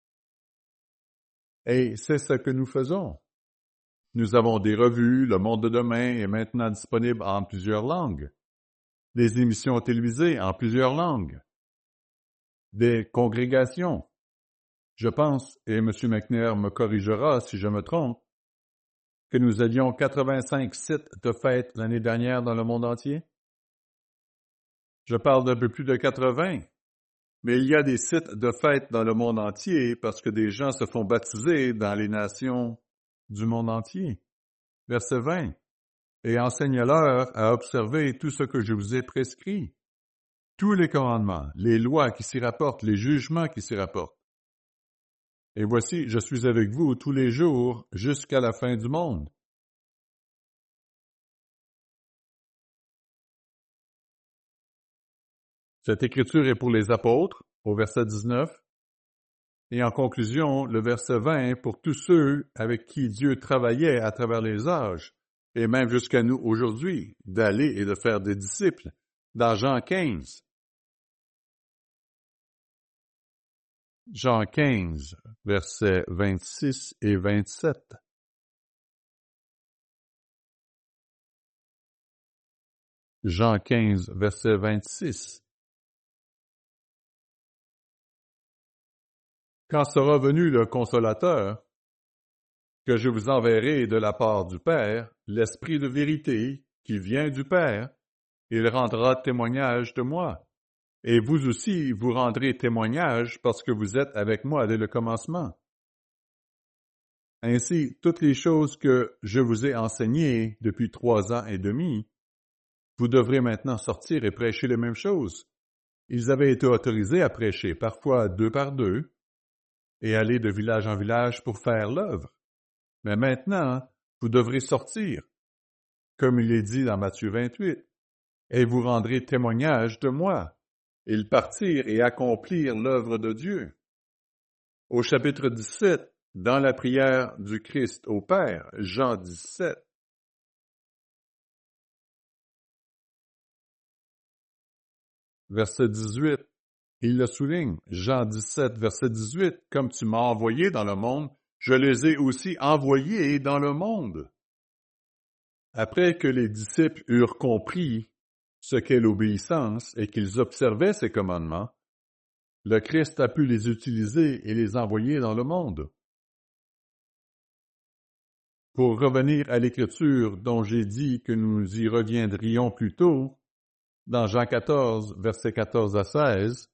Et c'est ce que nous faisons. Nous avons des revues, Le Monde de demain est maintenant disponible en plusieurs langues. Des émissions télévisées en plusieurs langues. Des congrégations. Je pense, et M. McNair me corrigera si je me trompe, que nous avions quatre-vingt-cinq sites de fêtes l'année dernière dans le monde entier. Je parle d'un peu plus de quatre-vingts, mais il y a des sites de fêtes dans le monde entier parce que des gens se font baptiser dans les nations du monde entier. Verset vingt. « Et enseignez-leur à observer tout ce que je vous ai prescrit, tous les commandements, les lois qui s'y rapportent, les jugements qui s'y rapportent. Et voici, je suis avec vous tous les jours jusqu'à la fin du monde. » Cette écriture est pour les apôtres, au verset dix-neuf, et en conclusion, le verset vingt, pour tous ceux avec qui Dieu travaillait à travers les âges, et même jusqu'à nous aujourd'hui, d'aller et de faire des disciples, dans Jean quinze. Jean quinze, versets vingt-six et vingt-sept. Jean quinze, verset vingt-six. Quand sera venu le Consolateur, que je vous enverrai de la part du Père, l'Esprit de vérité qui vient du Père, il rendra témoignage de moi. Et vous aussi, vous rendrez témoignage parce que vous êtes avec moi dès le commencement. Ainsi, toutes les choses que je vous ai enseignées depuis trois ans et demi, vous devrez maintenant sortir et prêcher les mêmes choses. Ils avaient été autorisés à prêcher, parfois deux par deux, et aller de village en village pour faire l'œuvre. Mais maintenant, vous devrez sortir, comme il est dit dans Matthieu vingt-huit, et vous rendrez témoignage de moi. Ils partirent et accomplirent l'œuvre de Dieu. Au chapitre dix-sept, dans la prière du Christ au Père, Jean dix-sept, verset dix-huit, il le souligne, Jean dix-sept, verset dix-huit, « Comme tu m'as envoyé dans le monde, je les ai aussi envoyés dans le monde. » Après que les disciples eurent compris ce qu'est l'obéissance et qu'ils observaient ses commandements, le Christ a pu les utiliser et les envoyer dans le monde. Pour revenir à l'Écriture dont j'ai dit que nous y reviendrions plus tôt, dans Jean quatorze, versets quatorze à seize,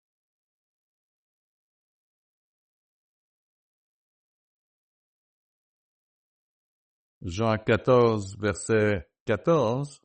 Jean quatorze, verset quatorze,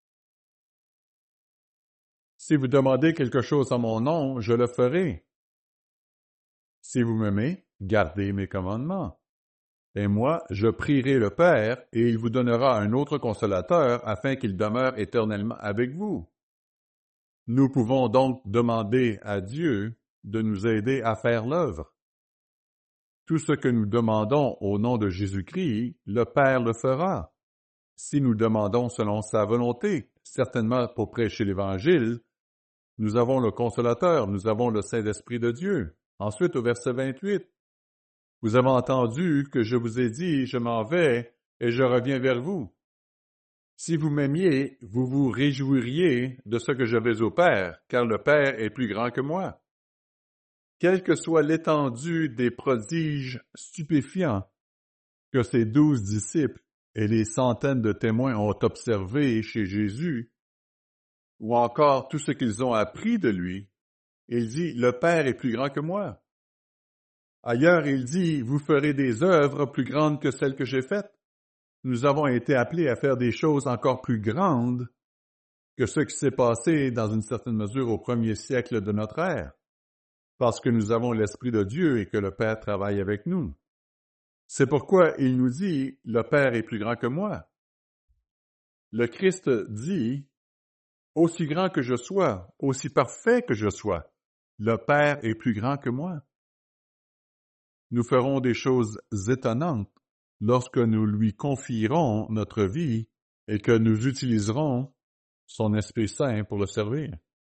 « Si vous demandez quelque chose en mon nom, je le ferai. Si vous m'aimez, gardez mes commandements. Et moi, je prierai le Père, et il vous donnera un autre consolateur, afin qu'il demeure éternellement avec vous. » Nous pouvons donc demander à Dieu de nous aider à faire l'œuvre. Tout ce que nous demandons au nom de Jésus-Christ, le Père le fera. Si nous demandons selon sa volonté, certainement pour prêcher l'Évangile, nous avons le Consolateur, nous avons le Saint-Esprit de Dieu. Ensuite, au verset vingt-huit, « Vous avez entendu que je vous ai dit, je m'en vais et je reviens vers vous. Si vous m'aimiez, vous vous réjouiriez de ce que je vais au Père, car le Père est plus grand que moi. Quelle que soit l'étendue des prodiges stupéfiants que ces douze disciples et les centaines de témoins ont observés chez Jésus, ou encore tout ce qu'ils ont appris de lui, il dit, le Père est plus grand que moi. Ailleurs, il dit, vous ferez des œuvres plus grandes que celles que j'ai faites. Nous avons été appelés à faire des choses encore plus grandes que ce qui s'est passé dans une certaine mesure au premier siècle de notre ère, parce que nous avons l'Esprit de Dieu et que le Père travaille avec nous. C'est pourquoi il nous dit, le Père est plus grand que moi. Le Christ dit, aussi grand que je sois, aussi parfait que je sois, le Père est plus grand que moi. Nous ferons des choses étonnantes lorsque nous lui confierons notre vie et que nous utiliserons son Esprit Saint pour le servir.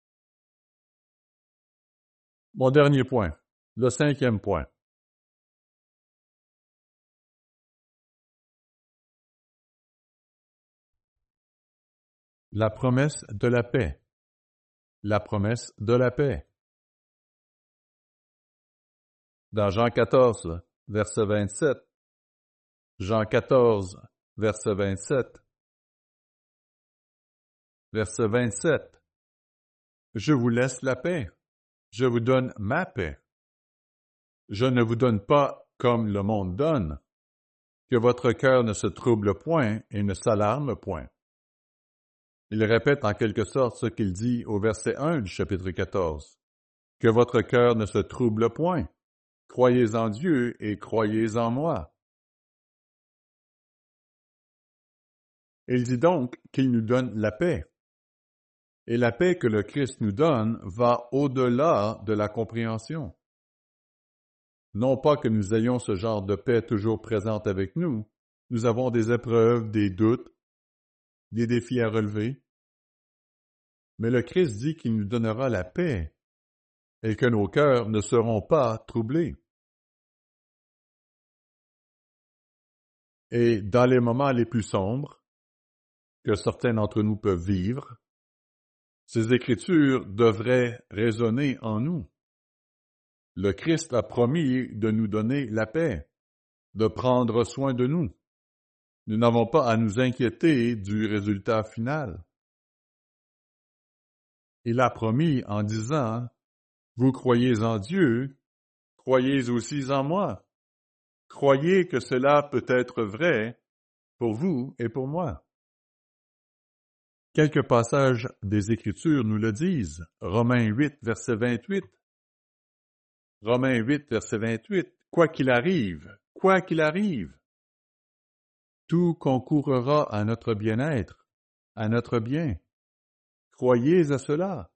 Mon dernier point, le cinquième point. La promesse de la paix. La promesse de la paix. Dans Jean quatorze, verset vingt-sept, Jean quatorze, verset vingt-sept, verset vingt-sept, je vous laisse la paix, je vous donne ma paix. Je ne vous donne pas comme le monde donne, que votre cœur ne se trouble point et ne s'alarme point. Il répète en quelque sorte ce qu'il dit au verset un du chapitre quatorze, que votre cœur ne se trouble point. Croyez en Dieu et croyez en moi. Il dit donc qu'il nous donne la paix. Et la paix que le Christ nous donne va au-delà de la compréhension. Non pas que nous ayons ce genre de paix toujours présente avec nous, nous avons des épreuves, des doutes, des défis à relever. Mais le Christ dit qu'il nous donnera la paix et que nos cœurs ne seront pas troublés. Et dans les moments les plus sombres que certains d'entre nous peuvent vivre, ces Écritures devraient résonner en nous. Le Christ a promis de nous donner la paix, de prendre soin de nous. Nous n'avons pas à nous inquiéter du résultat final. Il a promis en disant, « Vous croyez en Dieu, croyez aussi en moi. Croyez que cela peut être vrai pour vous et pour moi. » Quelques passages des Écritures nous le disent. Romains huit, verset vingt-huit. Romains huit, verset vingt-huit. Quoi qu'il arrive, quoi qu'il arrive, tout concourra à notre bien-être, à notre bien. Croyez à cela.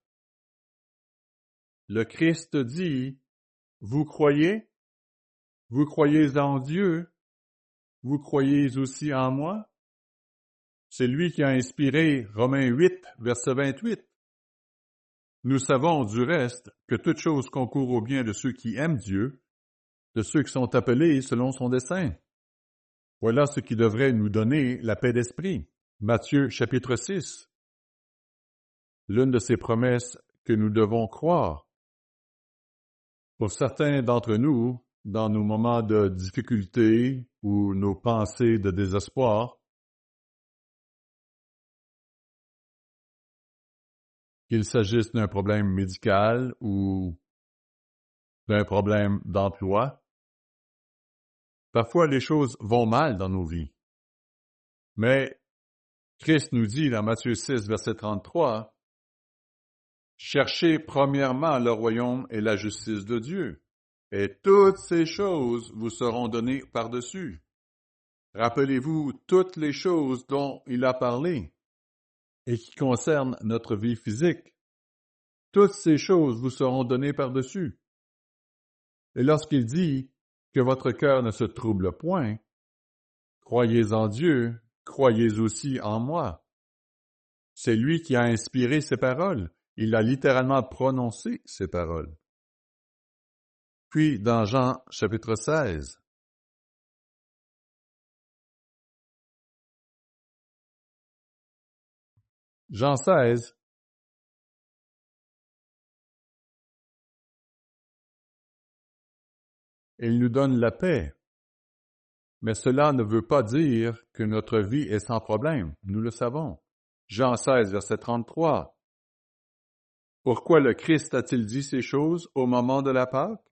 Le Christ dit, vous croyez? Vous croyez en Dieu? Vous croyez aussi en moi? C'est lui qui a inspiré Romains huit, verset vingt-huit. Nous savons du reste que toute chose concourt au bien de ceux qui aiment Dieu, de ceux qui sont appelés selon son dessein. Voilà ce qui devrait nous donner la paix d'esprit. Matthieu chapitre six. L'une de ces promesses que nous devons croire. Pour certains d'entre nous, dans nos moments de difficulté ou nos pensées de désespoir, qu'il s'agisse d'un problème médical ou d'un problème d'emploi, parfois les choses vont mal dans nos vies. Mais Christ nous dit dans Matthieu six, verset trente-trois, « Cherchez premièrement le royaume et la justice de Dieu, et toutes ces choses vous seront données par-dessus. Rappelez-vous toutes les choses dont il a parlé et qui concernent notre vie physique. Toutes ces choses vous seront données par-dessus. » Et lorsqu'il dit que votre cœur ne se trouble point, croyez en Dieu, croyez aussi en moi. C'est lui qui a inspiré ces paroles. Il a littéralement prononcé ces paroles. Puis, dans Jean chapitre seize, Jean seize. Il nous donne la paix. Mais cela ne veut pas dire que notre vie est sans problème, nous le savons. Jean seize, verset trente-trois. Pourquoi le Christ a-t-il dit ces choses au moment de la Pâque?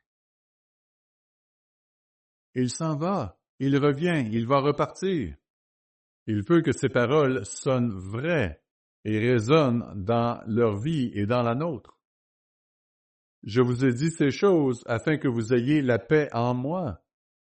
Il s'en va, il revient, il va repartir. Il veut que ces paroles sonnent vraies et résonnent dans leur vie et dans la nôtre. Je vous ai dit ces choses afin que vous ayez la paix en moi.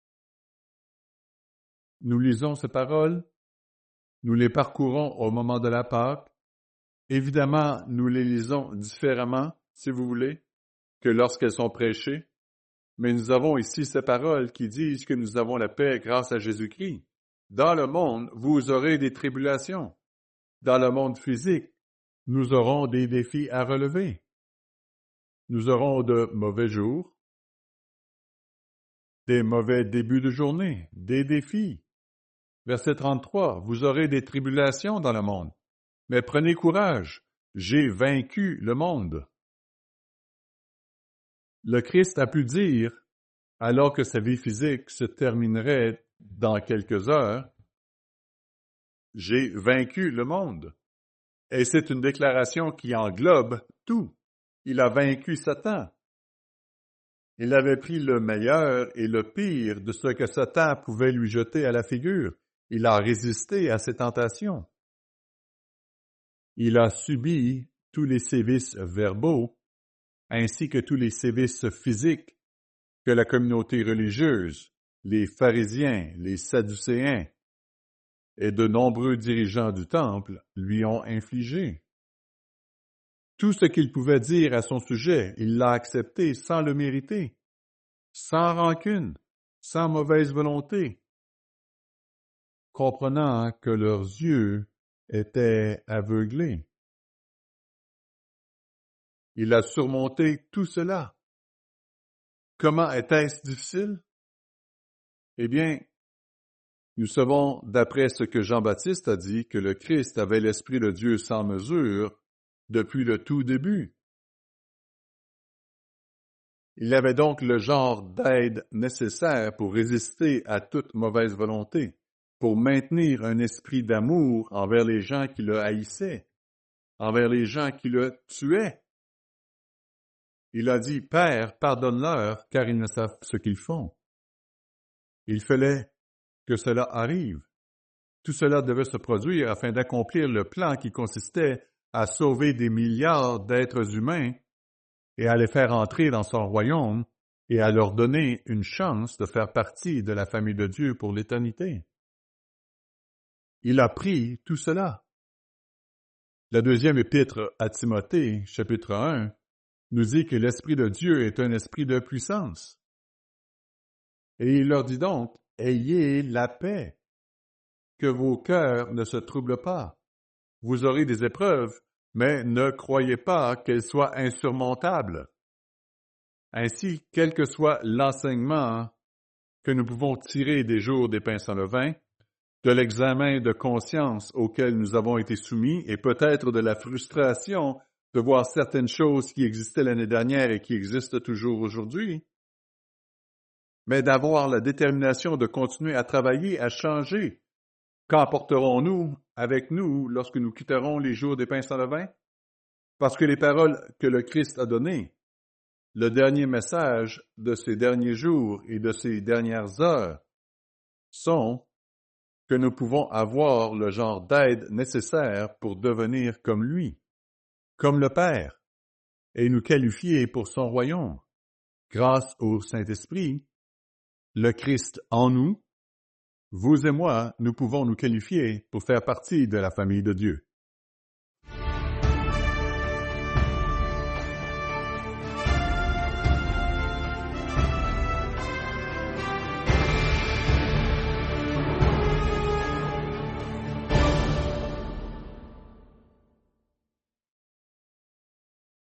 Nous lisons ces paroles, nous les parcourons au moment de la Pâque. Évidemment, nous les lisons différemment, si vous voulez, que lorsqu'elles sont prêchées. Mais nous avons ici ces paroles qui disent que nous avons la paix grâce à Jésus-Christ. Dans le monde, vous aurez des tribulations. Dans le monde physique, nous aurons des défis à relever. Nous aurons de mauvais jours, des mauvais débuts de journée, des défis. Verset trente-trois, vous aurez des tribulations dans le monde. Mais prenez courage, j'ai vaincu le monde. Le Christ a pu dire, alors que sa vie physique se terminerait dans quelques heures, j'ai vaincu le monde. Et c'est une déclaration qui englobe tout. Il a vaincu Satan. Il avait pris le meilleur et le pire de ce que Satan pouvait lui jeter à la figure. Il a résisté à ses tentations. Il a subi tous les sévices verbaux, ainsi que tous les sévices physiques que la communauté religieuse, les pharisiens, les sadducéens et de nombreux dirigeants du temple lui ont infligés. Tout ce qu'il pouvait dire à son sujet, il l'a accepté sans le mériter, sans rancune, sans mauvaise volonté, comprenant que leurs yeux étaient aveuglés. Il a surmonté tout cela. Comment était-ce difficile? Eh bien, nous savons, d'après ce que Jean-Baptiste a dit, que le Christ avait l'Esprit de Dieu sans mesure depuis le tout début. Il avait donc le genre d'aide nécessaire pour résister à toute mauvaise volonté, pour maintenir un esprit d'amour envers les gens qui le haïssaient, envers les gens qui le tuaient. Il a dit, « Père, pardonne-leur, car ils ne savent ce qu'ils font. » Il fallait que cela arrive. Tout cela devait se produire afin d'accomplir le plan qui consistait à sauver des milliards d'êtres humains et à les faire entrer dans son royaume et à leur donner une chance de faire partie de la famille de Dieu pour l'éternité. Il a pris tout cela. La deuxième épître à Timothée, chapitre un, nous dit que l'Esprit de Dieu est un esprit de puissance. Et il leur dit donc, « Ayez la paix, que vos cœurs ne se troublent pas. Vous aurez des épreuves, mais ne croyez pas qu'elles soient insurmontables. » Ainsi, quel que soit l'enseignement que nous pouvons tirer des jours des pains sans levain, de l'examen de conscience auquel nous avons été soumis et peut-être de la frustration de voir certaines choses qui existaient l'année dernière et qui existent toujours aujourd'hui, mais d'avoir la détermination de continuer à travailler, à changer. Qu'emporterons-nous avec nous lorsque nous quitterons les jours des pains sans levain? Parce que les paroles que le Christ a données, le dernier message de ces derniers jours et de ces dernières heures, sont que nous pouvons avoir le genre d'aide nécessaire pour devenir comme lui, comme le Père, et nous qualifier pour son royaume, grâce au Saint-Esprit, le Christ en nous. Vous et moi, nous pouvons nous qualifier pour faire partie de la famille de Dieu.